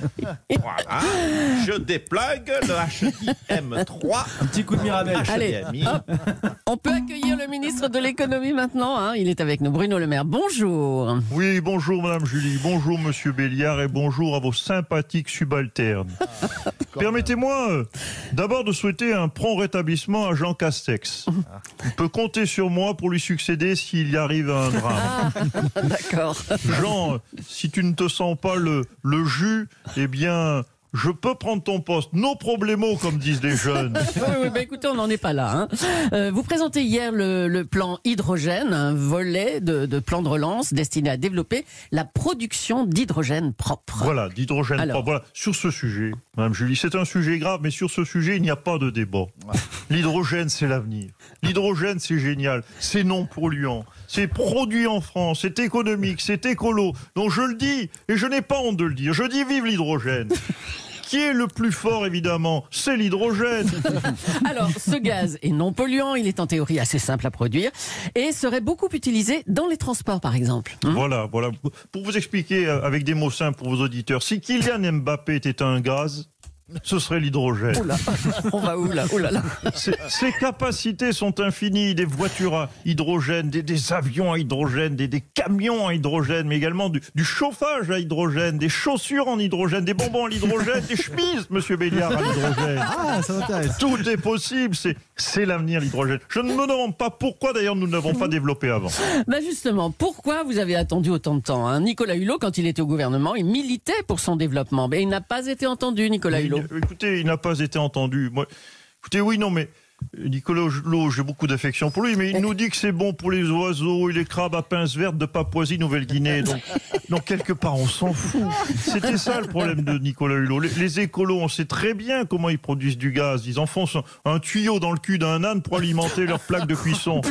Voilà. Je déplugue le HDMI M3. Un petit coup de Mirabelle. Allez, HDMI. hop. On peut accueillir le ministre de l'économie maintenant. Hein. Il est avec nous, Bruno Le Maire. Bonjour. Oui, bonjour Madame Julie, bonjour Monsieur Béliard et bonjour à vos sympathiques subalternes. Permettez-moi d'abord de souhaiter un prompt rétablissement à Jean Castex. Il peut compter sur moi pour lui succéder s'il y arrive à un drame. D'accord. Jean, si tu ne te sens pas le jus, eh bien... je peux prendre ton poste. No problemo, comme disent les jeunes. Oui, bah écoutez, on n'en est pas là. Hein. Vous présentez hier le plan hydrogène, un volet de plan de relance destiné à développer la production d'hydrogène propre. Voilà, d'hydrogène Alors. propre. Voilà. Sur ce sujet, Madame Julie, c'est un sujet grave, mais sur ce sujet, il n'y a pas de débat. L'hydrogène, c'est l'avenir. L'hydrogène, c'est génial. C'est non polluant. C'est produit en France. C'est économique. C'est écolo. Donc je le dis, et je n'ai pas honte de le dire. Je dis vive l'hydrogène. Qui est le plus fort, évidemment? C'est l'hydrogène. Alors, ce gaz est non polluant, il est en théorie assez simple à produire et serait beaucoup utilisé dans les transports, par exemple. Voilà. Pour vous expliquer avec des mots simples pour vos auditeurs, si Kylian Mbappé était un gaz, ce serait l'hydrogène. Oula, on va où là? Oh là là. Ses capacités sont infinies, des voitures à hydrogène, des avions à hydrogène, des camions à hydrogène, mais également du chauffage à hydrogène, des chaussures en hydrogène, des bonbons à l'hydrogène, des chemises, Monsieur Béliard, à l'hydrogène. Ah, ça m'intéresse. Tout est possible, c'est l'avenir, l'hydrogène. Je ne me demande pas pourquoi d'ailleurs nous ne l'avons pas développé avant. Bah justement, pourquoi vous avez attendu autant de temps, hein? Nicolas Hulot, quand il était au gouvernement, il militait pour son développement, mais il n'a pas été entendu, Nicolas Hulot. Écoutez, il n'a pas été entendu. Moi, écoutez, oui, non, mais Nicolas Hulot, j'ai beaucoup d'affection pour lui, mais il nous dit que c'est bon pour les oiseaux et les crabes à pince verte de Papouasie-Nouvelle-Guinée. Donc, quelque part, on s'en fout. C'était ça le problème de Nicolas Hulot. Les écolos, on sait très bien comment ils produisent du gaz. Ils enfoncent un tuyau dans le cul d'un âne pour alimenter leur plaque de cuisson.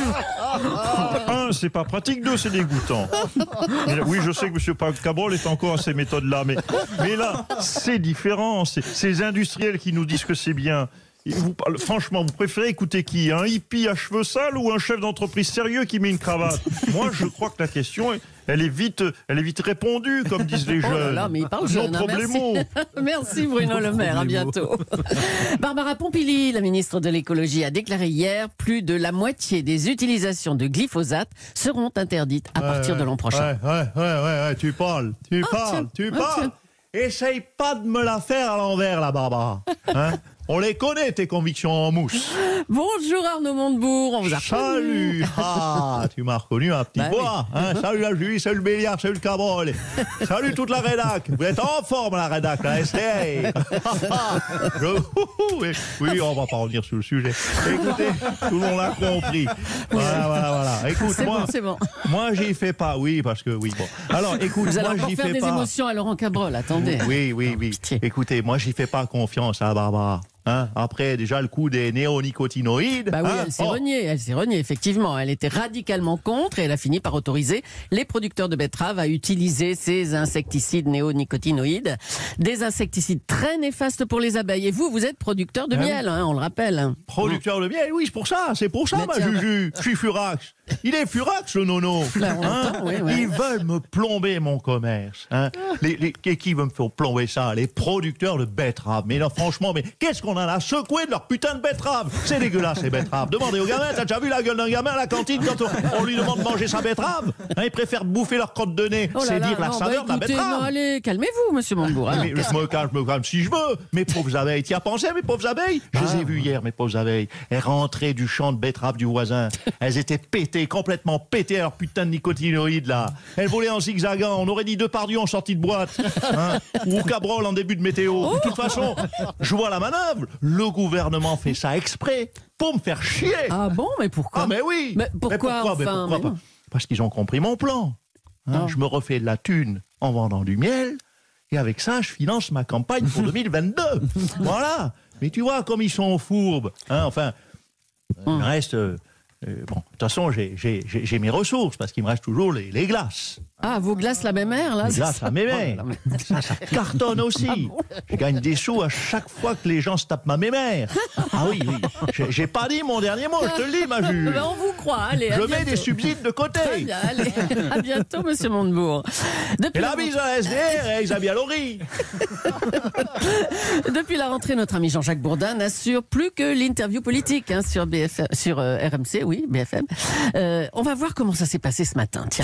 Un, c'est pas pratique. Deux, c'est dégoûtant. Mais oui, je sais que M. Cabrol est encore à ces méthodes-là, mais là, c'est différent. C'est ces industriels qui nous disent que c'est bien. Et franchement, vous préférez écouter qui? Un hippie à cheveux sales ou un chef d'entreprise sérieux qui met une cravate? Moi, je crois que la question, elle est vite répondue, comme disent les jeunes. Oh là là, mais il parle jeune, Non problemo. Merci Bruno Le Maire, à bientôt. Barbara Pompili, la ministre de l'écologie, a déclaré hier plus de la moitié des utilisations de glyphosate seront interdites à partir de l'an prochain. Ouais, tu parles. tiens. Essaye pas de me la faire à l'envers, la Barbara. Hein? On les connaît, tes convictions en mousse. Bonjour Arnaud Montebourg, on vous a reconnu. Salut. Ah, tu m'as reconnu un petit Bah bois. Hein? Salut la Julie, salut le Béliard, salut le Cabrol. Salut toute la rédac. Vous êtes en forme, la rédac, la STA. Oui, on va pas revenir sur le sujet. Écoutez, tout le monde l'a compris. Voilà. Écoute, C'est bon. moi, j'y fais pas. Oui, parce que oui, bon. Alors, écoute, Vous allez moi, encore j'y faire fais des pas. émotions à Laurent Cabrol, attendez. Oui. Pitié. Écoutez, moi, j'y fais pas confiance à Barbara. Hein? Après, déjà, le coup des néonicotinoïdes. Bah oui, hein? elle s'est reniée, effectivement. Elle était radicalement contre et elle a fini par autoriser les producteurs de betteraves à utiliser ces insecticides néonicotinoïdes. Des insecticides très néfastes pour les abeilles. Et vous êtes producteur de miel, hein, on le rappelle. Producteur de miel, oui, c'est pour ça, Mais ma tiens. Juju. Je suis furax. Il est furax, le nono. Là, on l'entend, oui. Ils veulent me plomber mon commerce. Hein. Qui veut me faire plomber ça? Les producteurs de betteraves. Mais là, franchement, qu'est-ce qu'on en a secoué de leur putain de betteraves? C'est dégueulasse, ces betteraves. Demandez aux gamins, t'as déjà vu la gueule d'un gamin à la cantine quand on lui demande de manger sa betterave? Hein, ils préfèrent bouffer leur crotte de nez. Oh là C'est là, dire la non, saveur de la écoutez, betterave. non, allez, calmez-vous, monsieur Montebourg. Mais je me calme si je veux. Mes pauvres abeilles, t'y as pensé, mes pauvres abeilles? Je les ai vues hier, mes pauvres abeilles. Elles rentraient du champ de betterave du voisin. Elles étaient pétées, complètement pétées à leur putain de nicotinoïdes, là. Elles volaient en zigzagant. On aurait dit Depardieu en sortie de boîte. Hein, ou Cabrol en début de météo. De toute façon, je vois la manœuvre. Le gouvernement fait ça exprès pour me faire chier. Ah bon, mais pourquoi? Ah, mais oui. Mais pourquoi, enfin, mais pas? non. Parce qu'ils ont compris mon plan. Hein, je me refais de la thune en vendant du miel. Et avec ça, je finance ma campagne pour 2022. Voilà. Mais tu vois, comme ils sont fourbes. Hein, enfin, il reste Bon, de toute façon, j'ai mes ressources parce qu'il me reste toujours les glaces. Ah, vos glaces la même mère, là? Les glaces à mes mères. Ça cartonne aussi. Je gagne des sous à chaque fois que les gens se tapent ma mémère. Ah oui. J'ai pas dit mon dernier mot, je te le dis, ma Jules. Ben, on vous croit, allez. Je mets des subsides de côté. Très bien, allez. À bientôt, monsieur Montebourg. Et la bise à SDR et Xavier Laurie. Depuis la rentrée, notre ami Jean-Jacques Bourdin n'assure plus que l'interview politique sur RMC, oui, BFM. On va voir comment ça s'est passé ce matin. Tiens.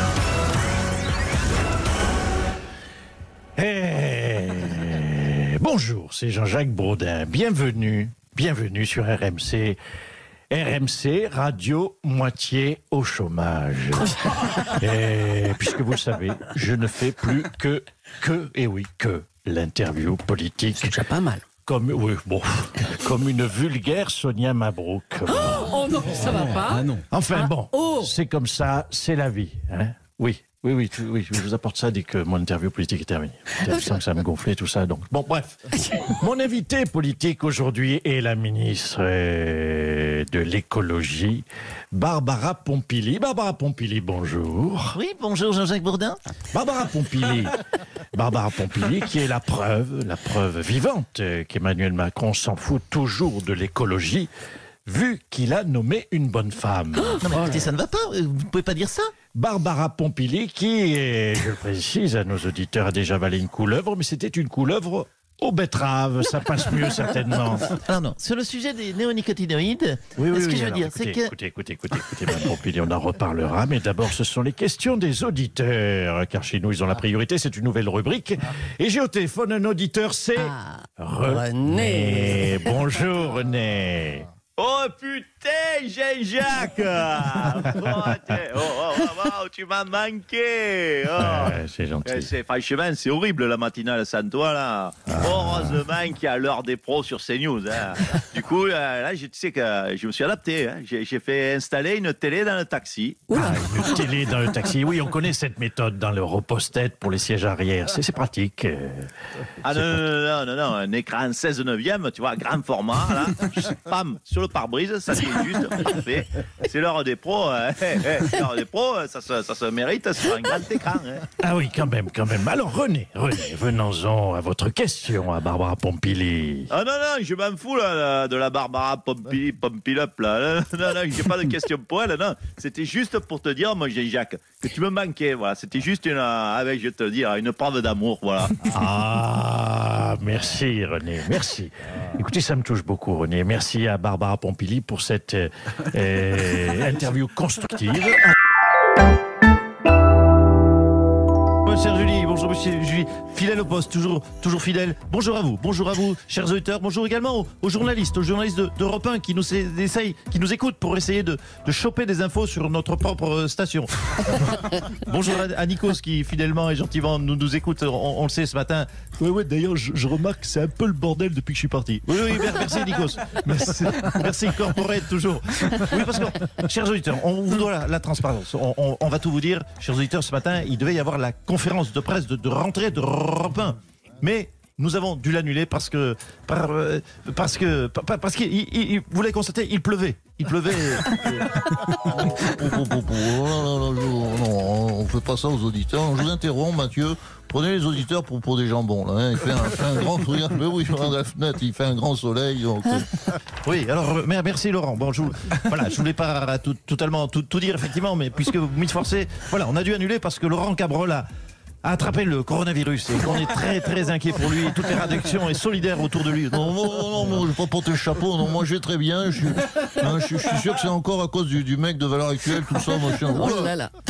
Bonjour, c'est Jean-Jacques Bourdin. Bienvenue sur RMC. RMC, radio moitié au chômage. Et puisque vous le savez, je ne fais plus que l'interview politique. C'est déjà pas mal. Comme une vulgaire Sonia Mabrouk. Oh non, ça va pas. Ah non. Enfin oh. C'est comme ça, c'est la vie. Hein. Oui, je vous apporte ça dès que mon interview politique est terminée. Je sens que ça me gonflait tout ça, donc. Bon, bref. Mon invité politique aujourd'hui est la ministre de l'écologie, Barbara Pompili. Barbara Pompili, bonjour. Oui, bonjour Jean-Jacques Bourdin. Barbara Pompili, qui est la preuve vivante qu'Emmanuel Macron s'en fout toujours de l'écologie, vu qu'il a nommé une bonne femme. Non mais écoutez, ça ne va pas, vous pouvez pas dire ça. Barbara Pompili, qui, je le précise à nos auditeurs, a déjà avalé une couleuvre, mais c'était une couleuvre aux betteraves, ça passe mieux certainement. Alors non, sur le sujet des néonicotinoïdes, ce que je veux dire, c'est que... Écoutez, Mme Pompili, on en reparlera, mais d'abord, ce sont les questions des auditeurs, car chez nous, ils ont la priorité, c'est une nouvelle rubrique. Et j'ai au téléphone un auditeur, c'est... René. Bonjour René. Oh putain, Jean-Jacques. Tu m'as manqué. C'est gentil. Franchement, c'est horrible la matinale sans toi là. Heureusement qu'il y a l'heure des pros sur CNews. Hein. Du coup, là, tu sais que je me suis adapté. Hein. J'ai fait installer une télé dans le taxi. Une télé dans le taxi. Oui, on connaît cette méthode dans le repose-tête pour les sièges arrière. C'est pratique. Non. Un écran 16/9, tu vois, grand format. Là. Bam, sur le pare-brise, ça c'est juste parfait. C'est l'heure des pros. L'heure des pros, ça se mérite sur un grand écran. Hein. Ah oui, quand même. Alors René, venons-en à votre question à Barbara Pompili. Ah non, je m'en fous là, de la Barbara Pompilop là. Non, j'ai pas de question pour elle. Non, c'était juste pour te dire, moi Jean-Jacques, que tu me manquais. Voilà, c'était juste une preuve d'amour. Voilà. Ah, merci René, merci. Écoutez, ça me touche beaucoup René. Merci à Barbara Pompili pour cette interview constructive. Cher Julie, bonjour monsieur Julie, fidèle au poste, toujours fidèle. Bonjour à vous, chers auditeurs. Bonjour également aux journalistes d'Europe 1 qui nous écoutent pour essayer de choper des infos sur notre propre station. Bonjour à Nikos qui fidèlement et gentiment nous écoute, on le sait ce matin. Ouais, d'ailleurs je remarque que c'est un peu le bordel depuis que je suis parti. Oui, merci Nikos. Merci Corporate toujours. Oui, parce que, chers auditeurs, on vous doit la transparence. On va tout vous dire, chers auditeurs, ce matin, il devait y avoir la conférence de presse de rentrée d'Europe 1. Mais nous avons dû l'annuler parce que vous l'avez constaté, il pleuvait. Non, on fait pas ça aux auditeurs. Je vous interromps, Mathieu. Prenez les auditeurs pour des jambons. Là, hein. Il fait un grand truc. Mais oui, je regarde la fenêtre, il fait un grand soleil. Donc... Oui, alors merci Laurent. Bon, je voulais pas totalement tout dire effectivement, mais puisque vous m'y forcez, voilà, on a dû annuler parce que Laurent Cabrol a attrapé le coronavirus et qu'on est très très inquiet pour lui. Toute la rédaction est solidaire autour de lui. Non, je vais pas porter le chapeau. Non, moi je vais très bien. Je suis sûr que c'est encore à cause du mec de Valeurs Actuelles, tout ça. Moi, Oh là là.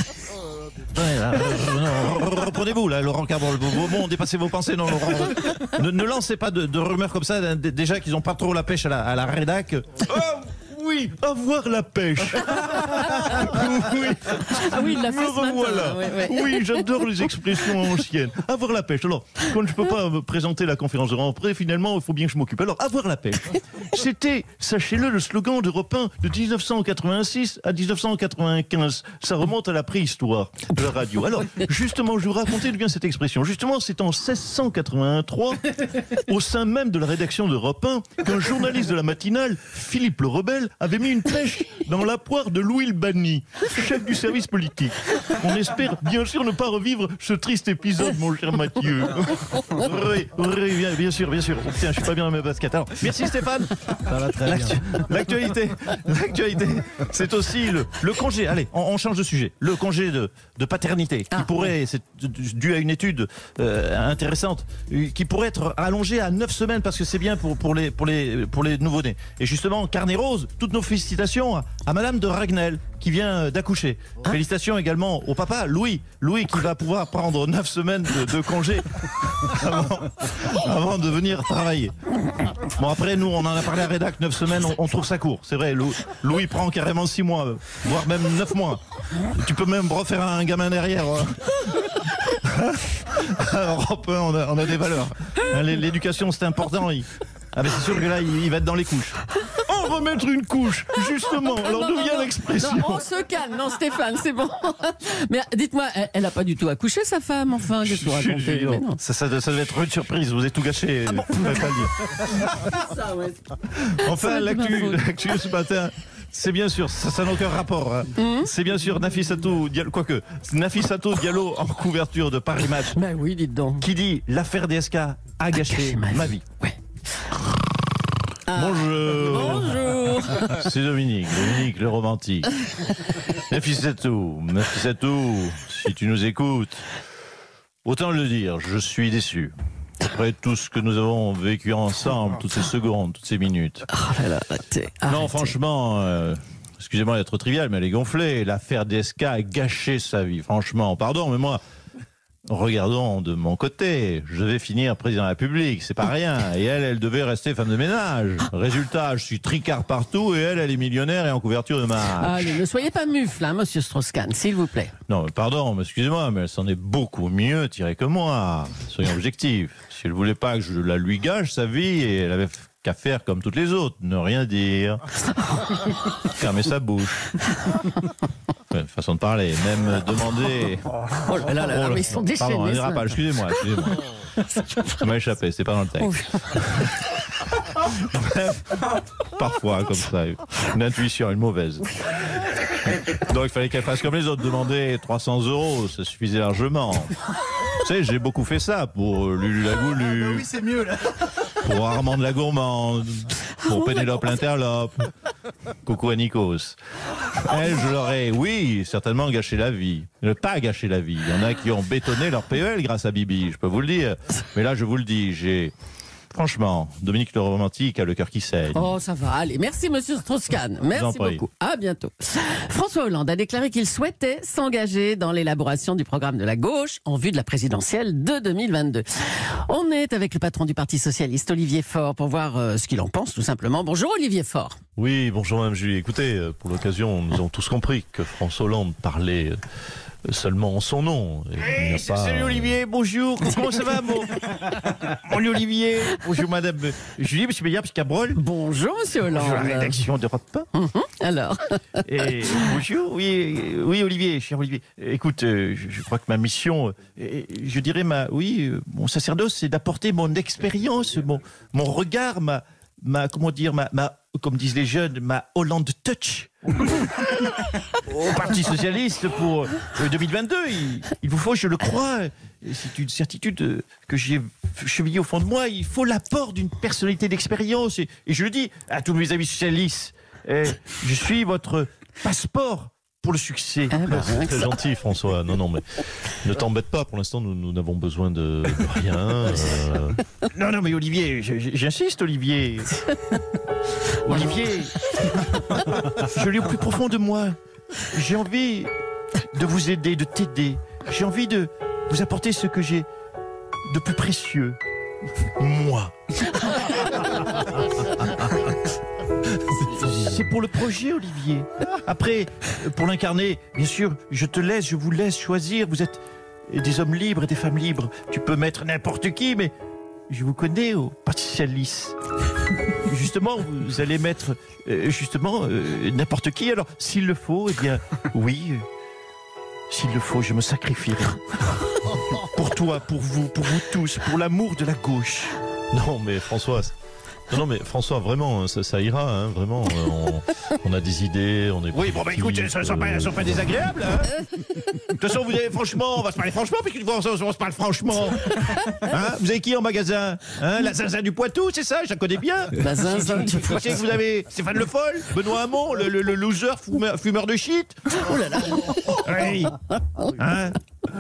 Reprenez-vous là, Laurent Cabrol. Bon, dépassez vos pensées, non, Laurent. Ne lancez pas de rumeurs comme ça. Déjà qu'ils n'ont pas trop la pêche à la rédac. Oui, avoir la pêche. Oui. Ah oui, il l'a fait ce matin. Voilà. Oui, j'adore les expressions anciennes. Avoir la pêche. Alors, quand je peux pas me présenter la conférence de rentrée, finalement, il faut bien que je m'occupe. Alors, avoir la pêche. C'était, sachez-le, le slogan d'Europe 1 de 1986 à 1995. Ça remonte à la préhistoire de la radio. Alors, justement, je vous racontais bien cette expression. Justement, c'est en 1683, au sein même de la rédaction d'Europe 1, qu'un journaliste de la matinale, Philippe Le Rebelle, avait avait mis une pêche dans la poire de Louis le Banni, chef du service politique. On espère bien sûr ne pas revivre ce triste épisode, mon cher Mathieu. Oui, bien sûr. Oh, tiens, je suis pas bien dans mes baskets. Alors, merci Stéphane. Ça va très bien. L'actualité, c'est aussi le congé. Allez, on change de sujet. Le congé de paternité, qui pourrait, c'est dû à une étude intéressante, qui pourrait être allongé à 9 semaines parce que c'est bien pour les nouveau-nés. Et justement, Carnet Rose, toutes nos félicitations à Madame de Ragnel qui vient d'accoucher. Félicitations également au papa Louis qui va pouvoir prendre 9 semaines de congé avant de venir travailler. Bon, après, nous, on en a parlé à Rédac, 9 semaines, on trouve ça court. C'est vrai, Louis prend carrément 6 mois, voire même 9 mois. Tu peux même refaire un gamin derrière. Alors, on a des valeurs. L'éducation, c'est important. Ah mais c'est sûr que là, il va être dans les couches. En remettre une couche, justement. Alors d'où vient l'expression? Non, on se calme. Non, Stéphane, c'est bon. Mais dites-moi, elle n'a pas du tout accouché, sa femme, enfin, qu'est-ce que vous racontez? Mais non. Ça devait être une surprise, vous avez tout gâché. Ah bon? Je ne pas le dire. Ça, ouais. Enfin, l'actu ce matin, c'est bien sûr, ça n'a aucun rapport. Hein. C'est bien sûr Nafissatou Diallo, quoique, Nafissatou Diallo en couverture de Paris Match. Ben oui, dites donc. Qui dit l'affaire DSK a gâché ma vie. Ouais. Bonjour. Bonjour. C'est Dominique le romantique. Nafissatou, si tu nous écoutes, autant le dire, je suis déçu. Après tout ce que nous avons vécu ensemble, toutes ces secondes, toutes ces minutes. Oh là là, arrêtez. Non, franchement, excusez-moi d'être trivial, mais elle est gonflée. L'affaire DSK a gâché sa vie. Franchement, pardon, mais moi, regardons de mon côté. Je vais finir président de la République, c'est pas rien. Et elle devait rester femme de ménage. Résultat, je suis tricard partout et elle est millionnaire et en couverture de match. Allez, ne soyez pas mufle, hein, monsieur Strauss-Kahn, s'il vous plaît. Non, pardon, mais excusez-moi, mais elle s'en est beaucoup mieux tirée que moi. Soyons objectifs. Si elle voulait pas que je la lui gâche sa vie, et elle avait qu'à faire comme toutes les autres, ne rien dire. Fermer sa bouche. Ouais, façon de parler, même demander. Oh là là, mais ils sont déchaînés. Pardon, on n'ira pas, excusez-moi. Ça m'a échappé, c'est pas dans le texte. Parfois, comme ça, une intuition, une mauvaise. Donc il fallait qu'elle fasse comme les autres, demander 300 €, ça suffisait largement. Tu sais, j'ai beaucoup fait ça pour Lulu la Goulue. Oui, c'est mieux là. Pour Armand de la Gourmande, pour Pénélope l'Interlope, coucou à Nikos. Elle, je leur ai, oui, certainement gâché la vie. Ne pas gâcher la vie. Il y en a qui ont bétonné leur PEL grâce à Bibi, je peux vous le dire. Mais là, je vous le dis, franchement, Dominique le romantique a le cœur qui saigne. Oh, ça va, allez. Merci, monsieur Strauss-Kahn. Merci beaucoup. À bientôt. François Hollande a déclaré qu'il souhaitait s'engager dans l'élaboration du programme de la gauche en vue de la présidentielle de 2022. On est avec le patron du Parti socialiste, Olivier Faure, pour voir ce qu'il en pense, tout simplement. Bonjour, Olivier Faure. Oui, bonjour, Mme Julie. Écoutez, pour l'occasion, nous avons tous compris que François Hollande parlait seulement en son nom. Hey, salut Olivier, bonjour, comment ça va mon Olivier, bonjour madame Julie, monsieur Meillard, monsieur Cabrol. Bonjour monsieur Hollande. Bonjour la rédaction d'Europe 1. Alors et, bonjour, oui Olivier, cher Olivier. Écoute, je crois que ma mission, je dirais mon sacerdoce, c'est d'apporter mon expérience, mon regard, comme disent les jeunes, ma Hollande touch au Parti socialiste pour 2022. Il vous faut, je le crois, c'est une certitude que j'ai chevillée au fond de moi, il faut l'apport d'une personnalité d'expérience. Et je le dis à tous mes amis socialistes, je suis votre passeport pour le succès. C'est très gentil, François. Non, mais ne t'embête pas. Pour l'instant, nous n'avons besoin de rien. Non, mais Olivier, j'insiste, Olivier. Olivier, je l'ai au plus profond de moi. J'ai envie de vous aider, de t'aider. J'ai envie de vous apporter ce que j'ai de plus précieux. Moi. C'est pour le projet, Olivier. Après, pour l'incarner, bien sûr, je vous laisse choisir. Vous êtes des hommes libres et des femmes libres. Tu peux mettre n'importe qui, mais je vous connais au Parti socialiste. Justement, vous allez mettre n'importe qui. Alors, s'il le faut, eh bien, oui, s'il le faut, je me sacrifierai. Pour toi, pour vous tous, pour l'amour de la gauche. Non, mais François, Non, mais François, vraiment, ça ira, hein, vraiment. On a des idées, on est. Oui, bon, bah écoutez, ça ne sont pas désagréables. Hein. De toute façon, vous avez franchement, on va se parler franchement, puisqu'une fois on se parle franchement. Hein, vous avez qui en magasin, hein, la Zinzin du Poitou, c'est ça, je la connais bien. La Zinzin du Poitou. Que vous avez Stéphane Le Foll, Benoît Hamon, le loser fumeur de shit. Oh là là. Oui. Hein.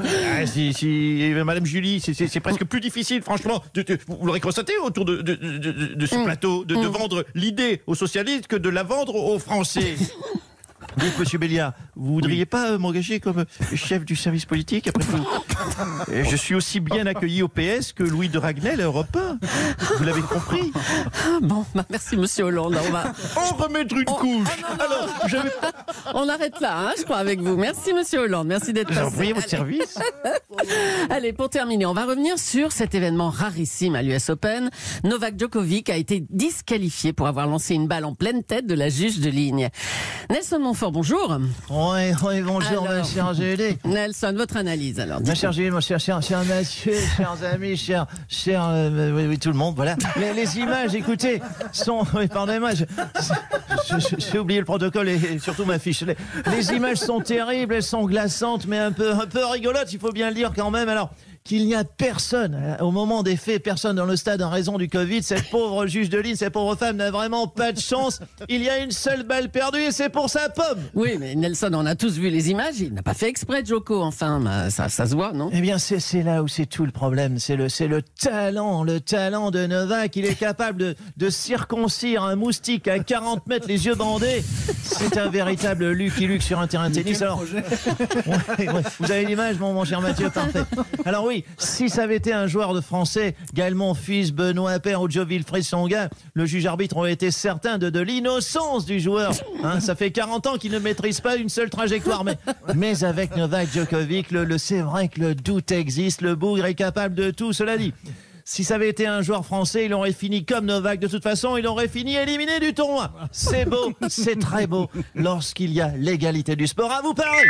Si Madame Julie, c'est presque plus difficile, franchement, vous l'aurez constaté autour de ce plateau, de vendre l'idée aux socialistes que de la vendre aux Français. Dites, Monsieur Béliard, vous voudriez pas m'engager comme chef du service politique après tout? Je suis aussi bien accueilli au PS que Louis de Ragnel à Europe 1. Vous l'avez compris? Bon, bah merci Monsieur Hollande. On va remettre une couche. Alors, on arrête là, hein, je crois, avec vous. Merci Monsieur Hollande, merci d'être passé. Vous envoyez votre service. Allez, pour terminer, on va revenir sur cet événement rarissime à l'US Open. Novak Djokovic a été disqualifié pour avoir lancé une balle en pleine tête de la juge de ligne. Nelson Montfort, bonjour. Oui, bonjour, ma chère Angélique. Nelson, votre analyse alors. Ma chère Julie, mon cher Mathieu, chers amis, chers oui, tout le monde, voilà. Les images, écoutez, sont... Oui, pardonnez-moi, j'ai oublié le protocole et surtout ma fiche. Les images sont terribles, elles sont glaçantes, mais un peu rigolotes, il faut bien le dire quand même. Alors, qu'il n'y a personne, au moment des faits, personne dans le stade en raison du Covid. Cette pauvre juge de ligne, cette pauvre femme n'a vraiment pas de chance. Il y a une seule balle perdue et c'est pour sa pomme. Oui, mais Nelson, on a tous vu les images. Il n'a pas fait exprès, Djoko, enfin. Ça se voit, non? Eh bien, c'est là où c'est tout le problème. C'est le talent de Novak. Il est capable de circoncire un moustique à 40 mètres, les yeux bandés. C'est un véritable Lucky Luke sur un terrain de tennis. Alors, ouais, vous avez l'image, mon cher Mathieu, parfait. Alors oui, si ça avait été un joueur de français, Gaël Monfils, Benoît Paire ou Joe Wilfried Songa, le juge arbitre aurait été certain de l'innocence du joueur. Hein, ça fait 40 ans qu'il ne maîtrise pas une seule trajectoire. Mais avec Novak Djokovic, c'est vrai que le doute existe, le bougre est capable de tout. Cela dit, si ça avait été un joueur français, il aurait fini comme Novak. De toute façon, il aurait fini éliminé du tournoi. C'est beau, c'est très beau, lorsqu'il y a l'égalité du sport. À vous parler.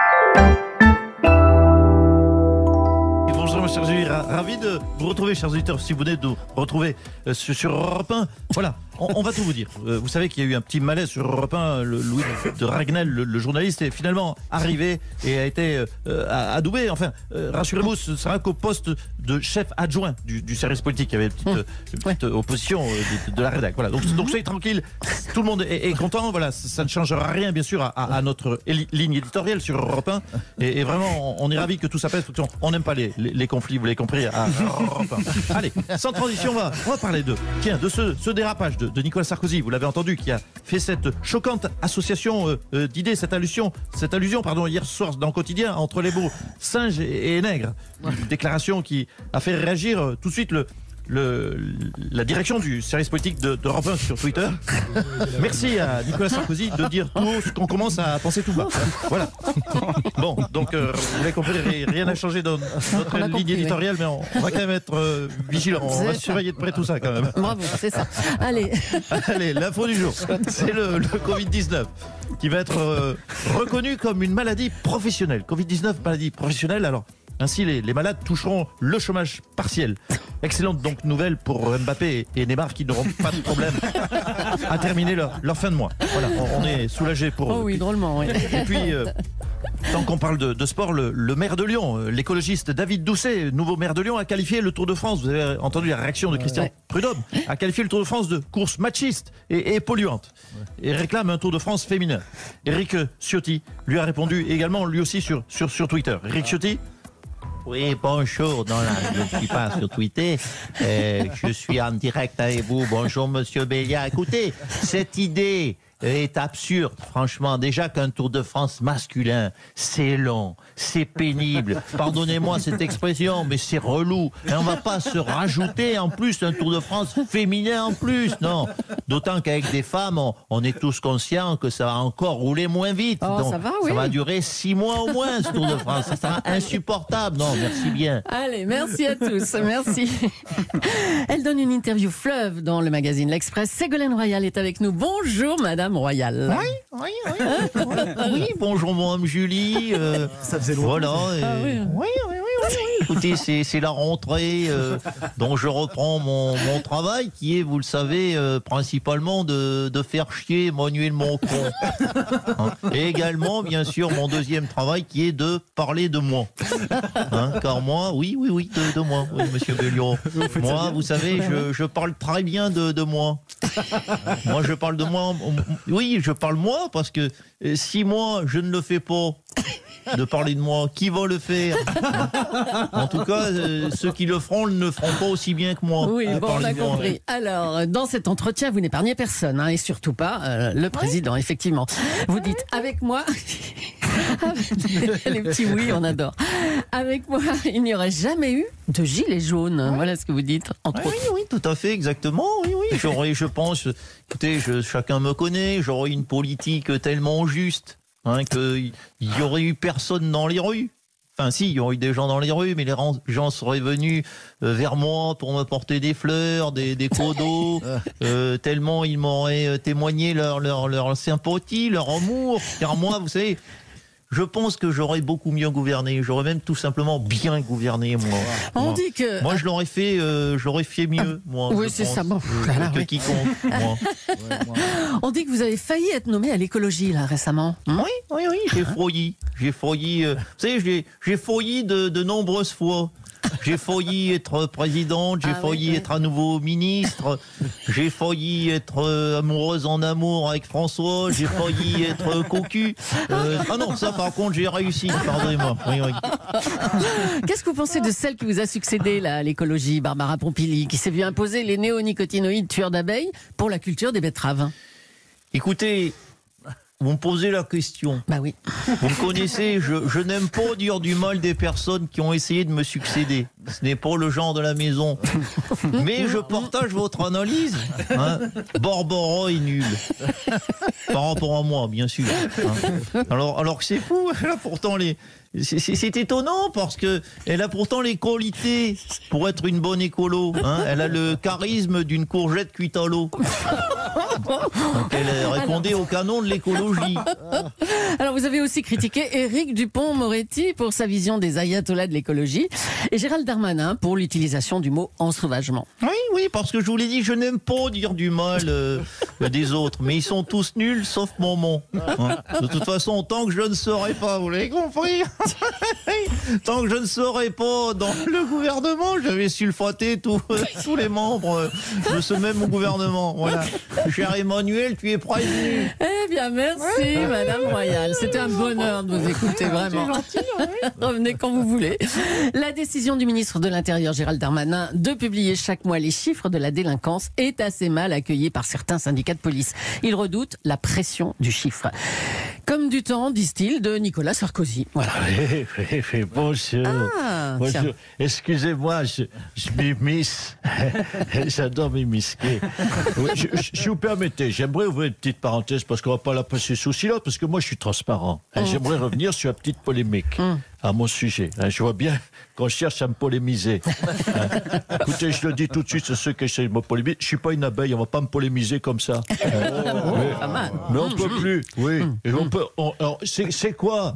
Bonjour, chers auditeurs, ravi de vous retrouver, chers auditeurs, si vous venez de nous retrouver sur Europe 1. Voilà, on va tout vous dire. Vous savez qu'il y a eu un petit malaise sur Europe 1. Louis de Ragnel, le journaliste, est finalement arrivé et a été adoubé. Enfin, rassurez-vous, ce sera qu'au poste de chef adjoint du service politique. Il y avait une petite opposition de la rédac. Voilà. Donc soyez tranquille, tout le monde est content. Voilà, ça ne changera rien, bien sûr, à notre ligne éditoriale sur Europe 1. Et vraiment, on est ravis que tout ça pèse. On n'aime pas les conflits, vous l'avez compris, à Europe 1. Allez, sans transition, on va parler de ce dérapage de Nicolas Sarkozy, vous l'avez entendu, qui a fait cette choquante association d'idées, cette allusion, hier soir dans le Quotidien, entre les mots singe et nègre. Une déclaration qui a fait réagir tout de suite la direction du service politique d'Europe 1 sur Twitter. Merci à Nicolas Sarkozy de dire tout ce qu'on commence à penser tout bas. Voilà. Bon, donc vous l'avez compris, rien n'a changé dans notre ligne éditoriale, mais on va quand même être vigilant. On va surveiller de près tout ça quand même. Bravo, c'est ça. Allez, l'info du jour, c'est le Covid-19 qui va être reconnu comme une maladie professionnelle. Covid-19, maladie professionnelle, alors... Ainsi, les malades toucheront le chômage partiel. Excellente donc nouvelle pour Mbappé et Neymar qui n'auront pas de problème à terminer leur fin de mois. Voilà, on est soulagés pour eux. Oh oui, drôlement, oui. Et puis, tant qu'on parle de sport, le maire de Lyon, l'écologiste David Doucet, nouveau maire de Lyon, a qualifié le Tour de France, vous avez entendu la réaction de Christian Prudhomme, a qualifié le Tour de France de course machiste et polluante. Et réclame un Tour de France féminin. Éric Ciotti lui a répondu également, lui aussi, sur Twitter. Éric Ciotti? Oui, bonjour. Non, là, je ne suis pas sur Twitter. Je suis en direct avec vous. Bonjour, monsieur Béliard. Écoutez, cette idée est absurde, franchement. Déjà qu'un Tour de France masculin, c'est long, c'est pénible. Pardonnez-moi cette expression, mais c'est relou. Et on ne va pas se rajouter en plus un Tour de France féminin en plus, non. D'autant qu'avec des femmes, on est tous conscients que ça va encore rouler moins vite. Oh, donc, ça va, oui. Ça va durer 6 mois au moins, ce Tour de France. Ça sera insupportable. Non, merci bien. Allez, merci à tous. Merci. Elle donne une interview fleuve dans le magazine L'Express. Ségolène Royal est avec nous. Bonjour, Madame Royal. Oui, bonjour, Madame Julie. Ça faisait longtemps. Voilà. Ah, oui. Oui. Écoutez, c'est la rentrée dont je reprends mon travail qui est, vous le savez, principalement de faire chier Emmanuel Macron. Hein. Et également, bien sûr, mon deuxième travail qui est de parler de moi. Hein, car moi, oui, de moi, oui, monsieur Béliot. Moi, vous savez, je parle très bien de moi. Moi, je parle de moi. Oui, je parle moi parce que si moi, je ne le fais pas, de parler de moi, qui va le faire? En tout cas, ceux qui le feront ne le feront pas aussi bien que moi. Oui, bon, on a compris. Alors, dans cet entretien, vous n'épargnez personne, hein, et surtout pas le président, effectivement. Vous dites, avec moi... Les petits oui, on adore. Avec moi, il n'y aurait jamais eu de gilet jaune. Voilà ce que vous dites, entre autres. Oui, tout à fait, exactement. Oui. J'aurais, je pense, écoutez, chacun me connaît, j'aurais une politique tellement juste hein, qu'il n'y aurait eu personne dans les rues. Enfin, si, il y aurait eu des gens dans les rues, mais les gens seraient venus vers moi pour me porter des fleurs, des pots d'eau, tellement ils m'auraient témoigné leur sympathie, leur amour. Car moi, vous savez... Je pense que j'aurais beaucoup mieux gouverné. J'aurais même tout simplement bien gouverné, moi. On dit que... Moi, je l'aurais fait mieux, moi. Oui, c'est ça. Bon. Que quiconque, moi. On dit que vous avez failli être nommé à l'écologie, là, récemment. Oui, j'ai failli. Vous savez, j'ai failli de nombreuses fois. J'ai failli être présidente, j'ai failli être à nouveau ministre, j'ai failli être amoureuse en amour avec François, j'ai failli être cocu. Ah non, ça par contre j'ai réussi, pardonnez-moi. Oui. Qu'est-ce que vous pensez de celle qui vous a succédé là, à l'écologie, Barbara Pompili, qui s'est vue imposer les néonicotinoïdes tueurs d'abeilles pour la culture des betteraves? Écoutez, vous me posez la question. Bah oui. Vous me connaissez, je n'aime pas dire du mal des personnes qui ont essayé de me succéder. Ce n'est pas le genre de la maison. Mais je partage votre analyse. Hein. Barbara est nulle. Par rapport à moi, bien sûr. Hein. Alors que c'est fou. Elle a pourtant c'est étonnant parce que elle a pourtant les qualités pour être une bonne écolo. Hein. Elle a le charisme d'une courgette cuite à l'eau. Donc elle répondait au canon de l'écologie. Alors vous avez aussi critiqué Éric Dupond-Moretti pour sa vision des ayatollahs de l'écologie et Gérald Darmanin pour l'utilisation du mot ensauvagement. Oui, parce que je vous l'ai dit, je n'aime pas dire du mal des autres, mais ils sont tous nuls sauf Momon. Hein. De toute façon, tant que je ne serai pas, vous l'avez compris, tant que je ne serai pas dans le gouvernement, je vais sulfater tous les membres de ce même gouvernement. Voilà. Cher Emmanuel, tu es prévenu. Eh bien, merci, Madame Royal. C'était un bonheur de vous écouter, vraiment. C'est gentil, Revenez quand vous voulez. La décision du ministre de l'Intérieur, Gérald Darmanin, de publier chaque mois les chiffres de la délinquance est assez mal accueillie par certains syndicats de police. Ils redoutent la pression du chiffre. Comme du temps, disent-ils, de Nicolas Sarkozy. Voilà. Bonjour. Bonjour. Excusez-moi, je m'immisce. J'adore m'immisquer. Si vous permettez, j'aimerais ouvrir une petite parenthèse parce qu'on ne va pas la passer sous silence parce que moi je suis transparent. J'aimerais revenir sur la petite polémique à mon sujet. Je vois bien qu'on cherche à me polémiser. Écoutez, je le dis tout de suite, c'est ceux qui essaient de me polémiser. Je ne suis pas une abeille, on ne va pas me polémiser comme ça. Mais on ne peut plus. Oui. Et on peut, c'est quoi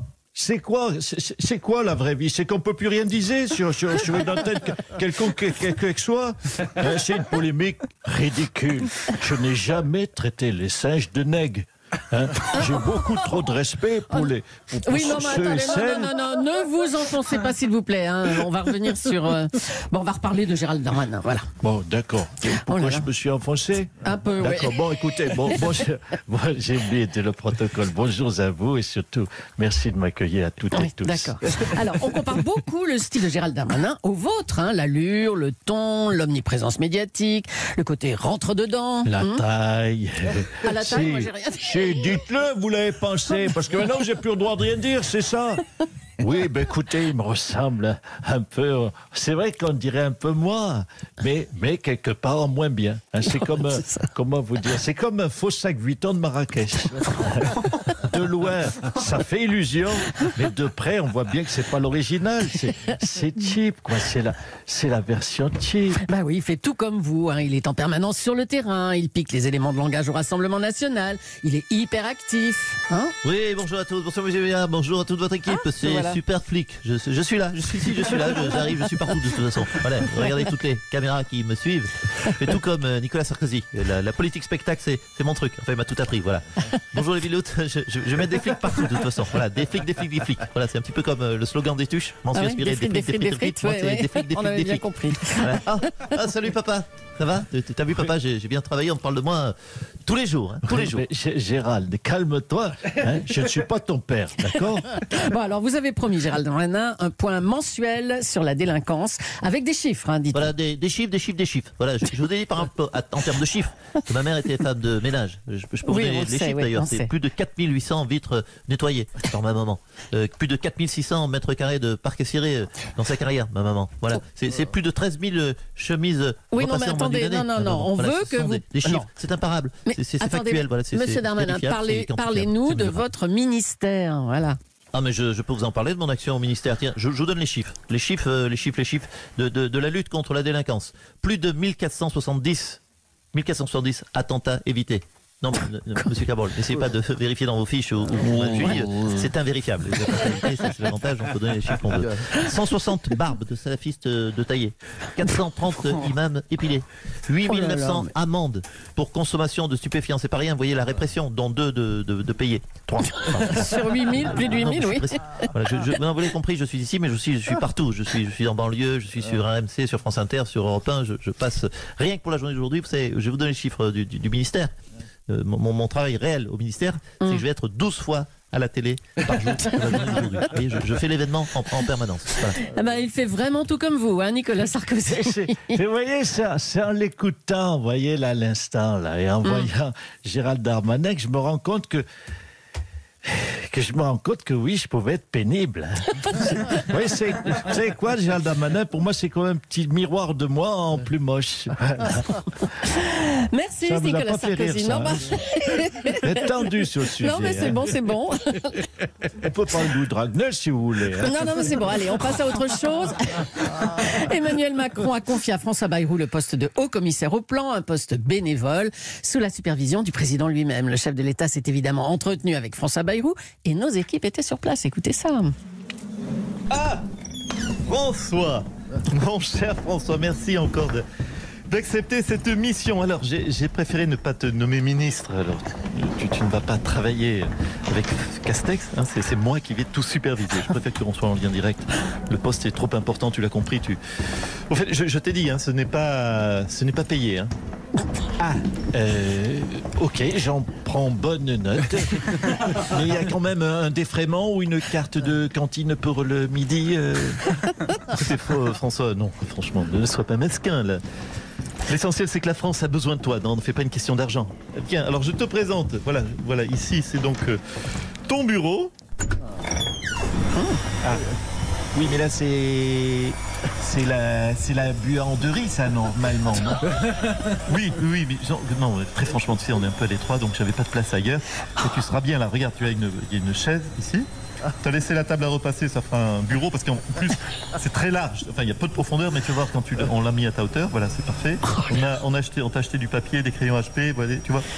la vraie vie? C'est qu'on ne peut plus rien dire sur une antenne quelconque que soit. C'est une polémique ridicule. Je n'ai jamais traité les singes de nègres. Hein, j'ai beaucoup trop de respect pour ceux et celles. Non, ne vous enfoncez pas s'il vous plaît. Hein. On va revenir sur... Bon, on va reparler de Gérald Darmanin, voilà. Bon, d'accord. Pourquoi je me suis enfoncé? Un peu, d'accord. Oui. Bon, écoutez, j'ai oublié le protocole. Bonjour à vous et surtout, merci de m'accueillir à toutes et tous. D'accord. Alors, on compare beaucoup le style de Gérald Darmanin au vôtre. Hein, l'allure, le ton, l'omniprésence médiatique, le côté rentre-dedans. La taille. À la taille, moi j'ai rien dit. Dites-le, vous l'avez pensé, parce que maintenant, j'ai plus le droit de rien dire, c'est ça? Oui, ben écoutez, il me ressemble un peu... C'est vrai qu'on dirait un peu moi, mais quelque part moins bien. Hein, c'est comme... comment vous dire? C'est comme un faux sac Vuitton de Marrakech. de loin, ça fait illusion, mais de près, on voit bien que c'est pas l'original. C'est cheap, quoi. C'est la version cheap. Bah oui, il fait tout comme vous. Hein. Il est en permanence sur le terrain. Il pique les éléments de langage au Rassemblement national. Il est hyper actif. Hein. Oui, bonjour à tous, bonjour monsieur Béliard, bonjour à toute votre équipe, c'est voilà. Super Flic, je suis là, je suis ici, je suis là, j'arrive, je suis partout de toute façon. Voilà, regardez toutes les caméras qui me suivent. Et tout comme Nicolas Sarkozy, la politique spectacle c'est mon truc, enfin il m'a tout appris, voilà. Bonjour les viloutes, je vais mettre des flics partout de toute façon, voilà, des flics, voilà, c'est un petit peu comme le slogan des tuches, m'en suis inspiré, des frites, moi, c'est des flics, On avait bien compris. Voilà. Ah, salut papa, ça va? T'as vu papa, j'ai bien travaillé, on parle de moi tous les jours, hein, tous les jours. Mais, Gérald, calme-toi, hein, je ne suis pas ton père, d'accord? Bon, alors vous avez promis, Gérald Darmanin, un point mensuel sur la délinquance, avec des chiffres, hein, dites-vous. Voilà, des chiffres. Voilà, je vous ai dit par exemple, en termes de chiffres, que ma mère était femme de ménage. Je peux vous donner les chiffres d'ailleurs. C'est plus de 4800 vitres nettoyées par ma maman. Plus de 4600 mètres carrés de parquet ciré dans sa carrière, ma maman. Voilà, c'est plus de 13 000 chemises repassées en moins d'une année. Non, on Voilà, veut ce que sont vous... des chiffres, c'est imparable, c'est factuel. Voilà, Monsieur Darmanin, parlez-nous de votre ministère, voilà. Ah mais je peux vous en parler de mon action au ministère. Tiens, je vous donne les chiffres de la lutte contre la délinquance. Plus de 1470 attentats évités. Non, monsieur Cabol, n'essayez pas de vérifier dans vos fiches où c'est invérifiable. C'est l'avantage, on peut donner les chiffres qu'on veut. 160 barbes de salafistes de taillés, 430 imams épilés, 8900 amendes pour consommation de stupéfiants. C'est pas rien, vous voyez la répression, dont 2 de payer. 3. Sur 8000, plus de 8000, oui. Voilà, vous l'avez compris, je suis ici, mais je suis partout. Je suis en banlieue, je suis sur RMC, sur France Inter, sur Europe 1. Je passe, rien que pour la journée d'aujourd'hui, vous savez, je vais vous donner les chiffres du ministère. Mon travail réel au ministère, c'est que je vais être 12 fois à la télé par jour. Je fais l'événement en permanence. Voilà. Ah bah, il fait vraiment tout comme vous, hein, Nicolas Sarkozy. Vous voyez, c'est en l'écoutant, vous voyez, là, à l'instant, là, et en voyant Gérald Darmanin, que je me rends compte que oui, je pouvais être pénible. Oui, c'est quoi, Gérald Darmanin? Pour moi, c'est comme un petit miroir de moi en plus moche. Merci, Nicolas Sarkozy. C'est tendu sur le sujet. Non, mais c'est bon. On peut parler de Louis Dragnel si vous voulez. Hein. Non, mais c'est bon. Allez, on passe à autre chose. Emmanuel Macron a confié à François Bayrou le poste de haut-commissaire au plan, un poste bénévole, sous la supervision du président lui-même. Le chef de l'État s'est évidemment entretenu avec François Bayrou et nos équipes étaient sur place. Écoutez ça. Ah, François, mon cher François, merci encore d'accepter cette mission. Alors, j'ai préféré ne pas te nommer ministre. Alors, tu ne vas pas travailler avec Castex. Hein, c'est moi qui vais tout superviser. Je préfère que l'on soit en lien direct. Le poste est trop important, tu l'as compris. En fait, je t'ai dit, hein, ce n'est pas payé. Hein. Ok, j'en prends bonne note. Mais il y a quand même un défraiement ou une carte de cantine pour le midi. C'est faux, François. Non, franchement, ne sois pas mesquin, là. L'essentiel, c'est que la France a besoin de toi. Non, ne fais pas une question d'argent. Tiens, alors je te présente. Voilà, ici, c'est donc ton bureau. Oui, mais là, c'est la buanderie, ça, normalement. Non Oui, mais non, très franchement, tu sais, on est un peu à l'étroit, donc j'avais pas de place ailleurs. Et tu seras bien là. Regarde, il y a une chaise ici. Tu as laissé la table à repasser, ça fera un bureau, parce qu'en plus, c'est très large. Enfin, il y a peu de profondeur, mais tu vas voir quand on l'a mis à ta hauteur. Voilà, c'est parfait. On t'a acheté du papier, des crayons HP, voilà, tu vois.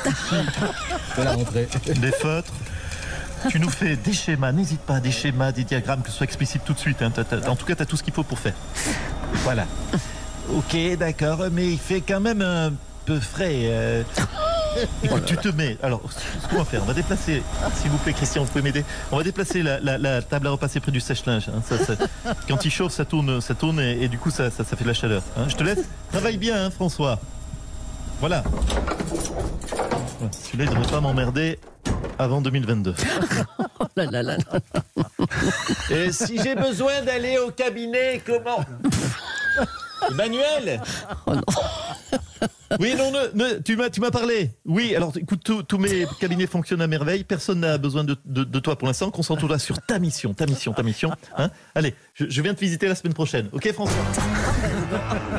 Des feutres. Tu nous fais des schémas, n'hésite pas, des schémas, des diagrammes, que ce soit explicite tout de suite. Hein. En tout cas, tu as tout ce qu'il faut pour faire. Voilà. Ok, d'accord, mais il fait quand même un peu frais. Écoute, tu te mets. Alors, ce qu'on va faire, on va déplacer, s'il vous plaît, Christian, vous pouvez m'aider. On va déplacer la table à repasser près du sèche-linge. Hein. Quand il chauffe, ça tourne et du coup, ça fait de la chaleur. Hein. Je te laisse. Travaille bien, hein, François. Voilà. Celui-là, il ne devrait pas m'emmerder avant 2022. Oh là là là. Et si j'ai besoin d'aller au cabinet, comment? Emmanuel? Oh non. Oui, non, tu m'as parlé. Oui, alors écoute, tous mes cabinets fonctionnent à merveille. Personne n'a besoin de toi pour l'instant. Concentre-toi sur ta mission. Hein. Allez, je viens te visiter la semaine prochaine. Ok, François?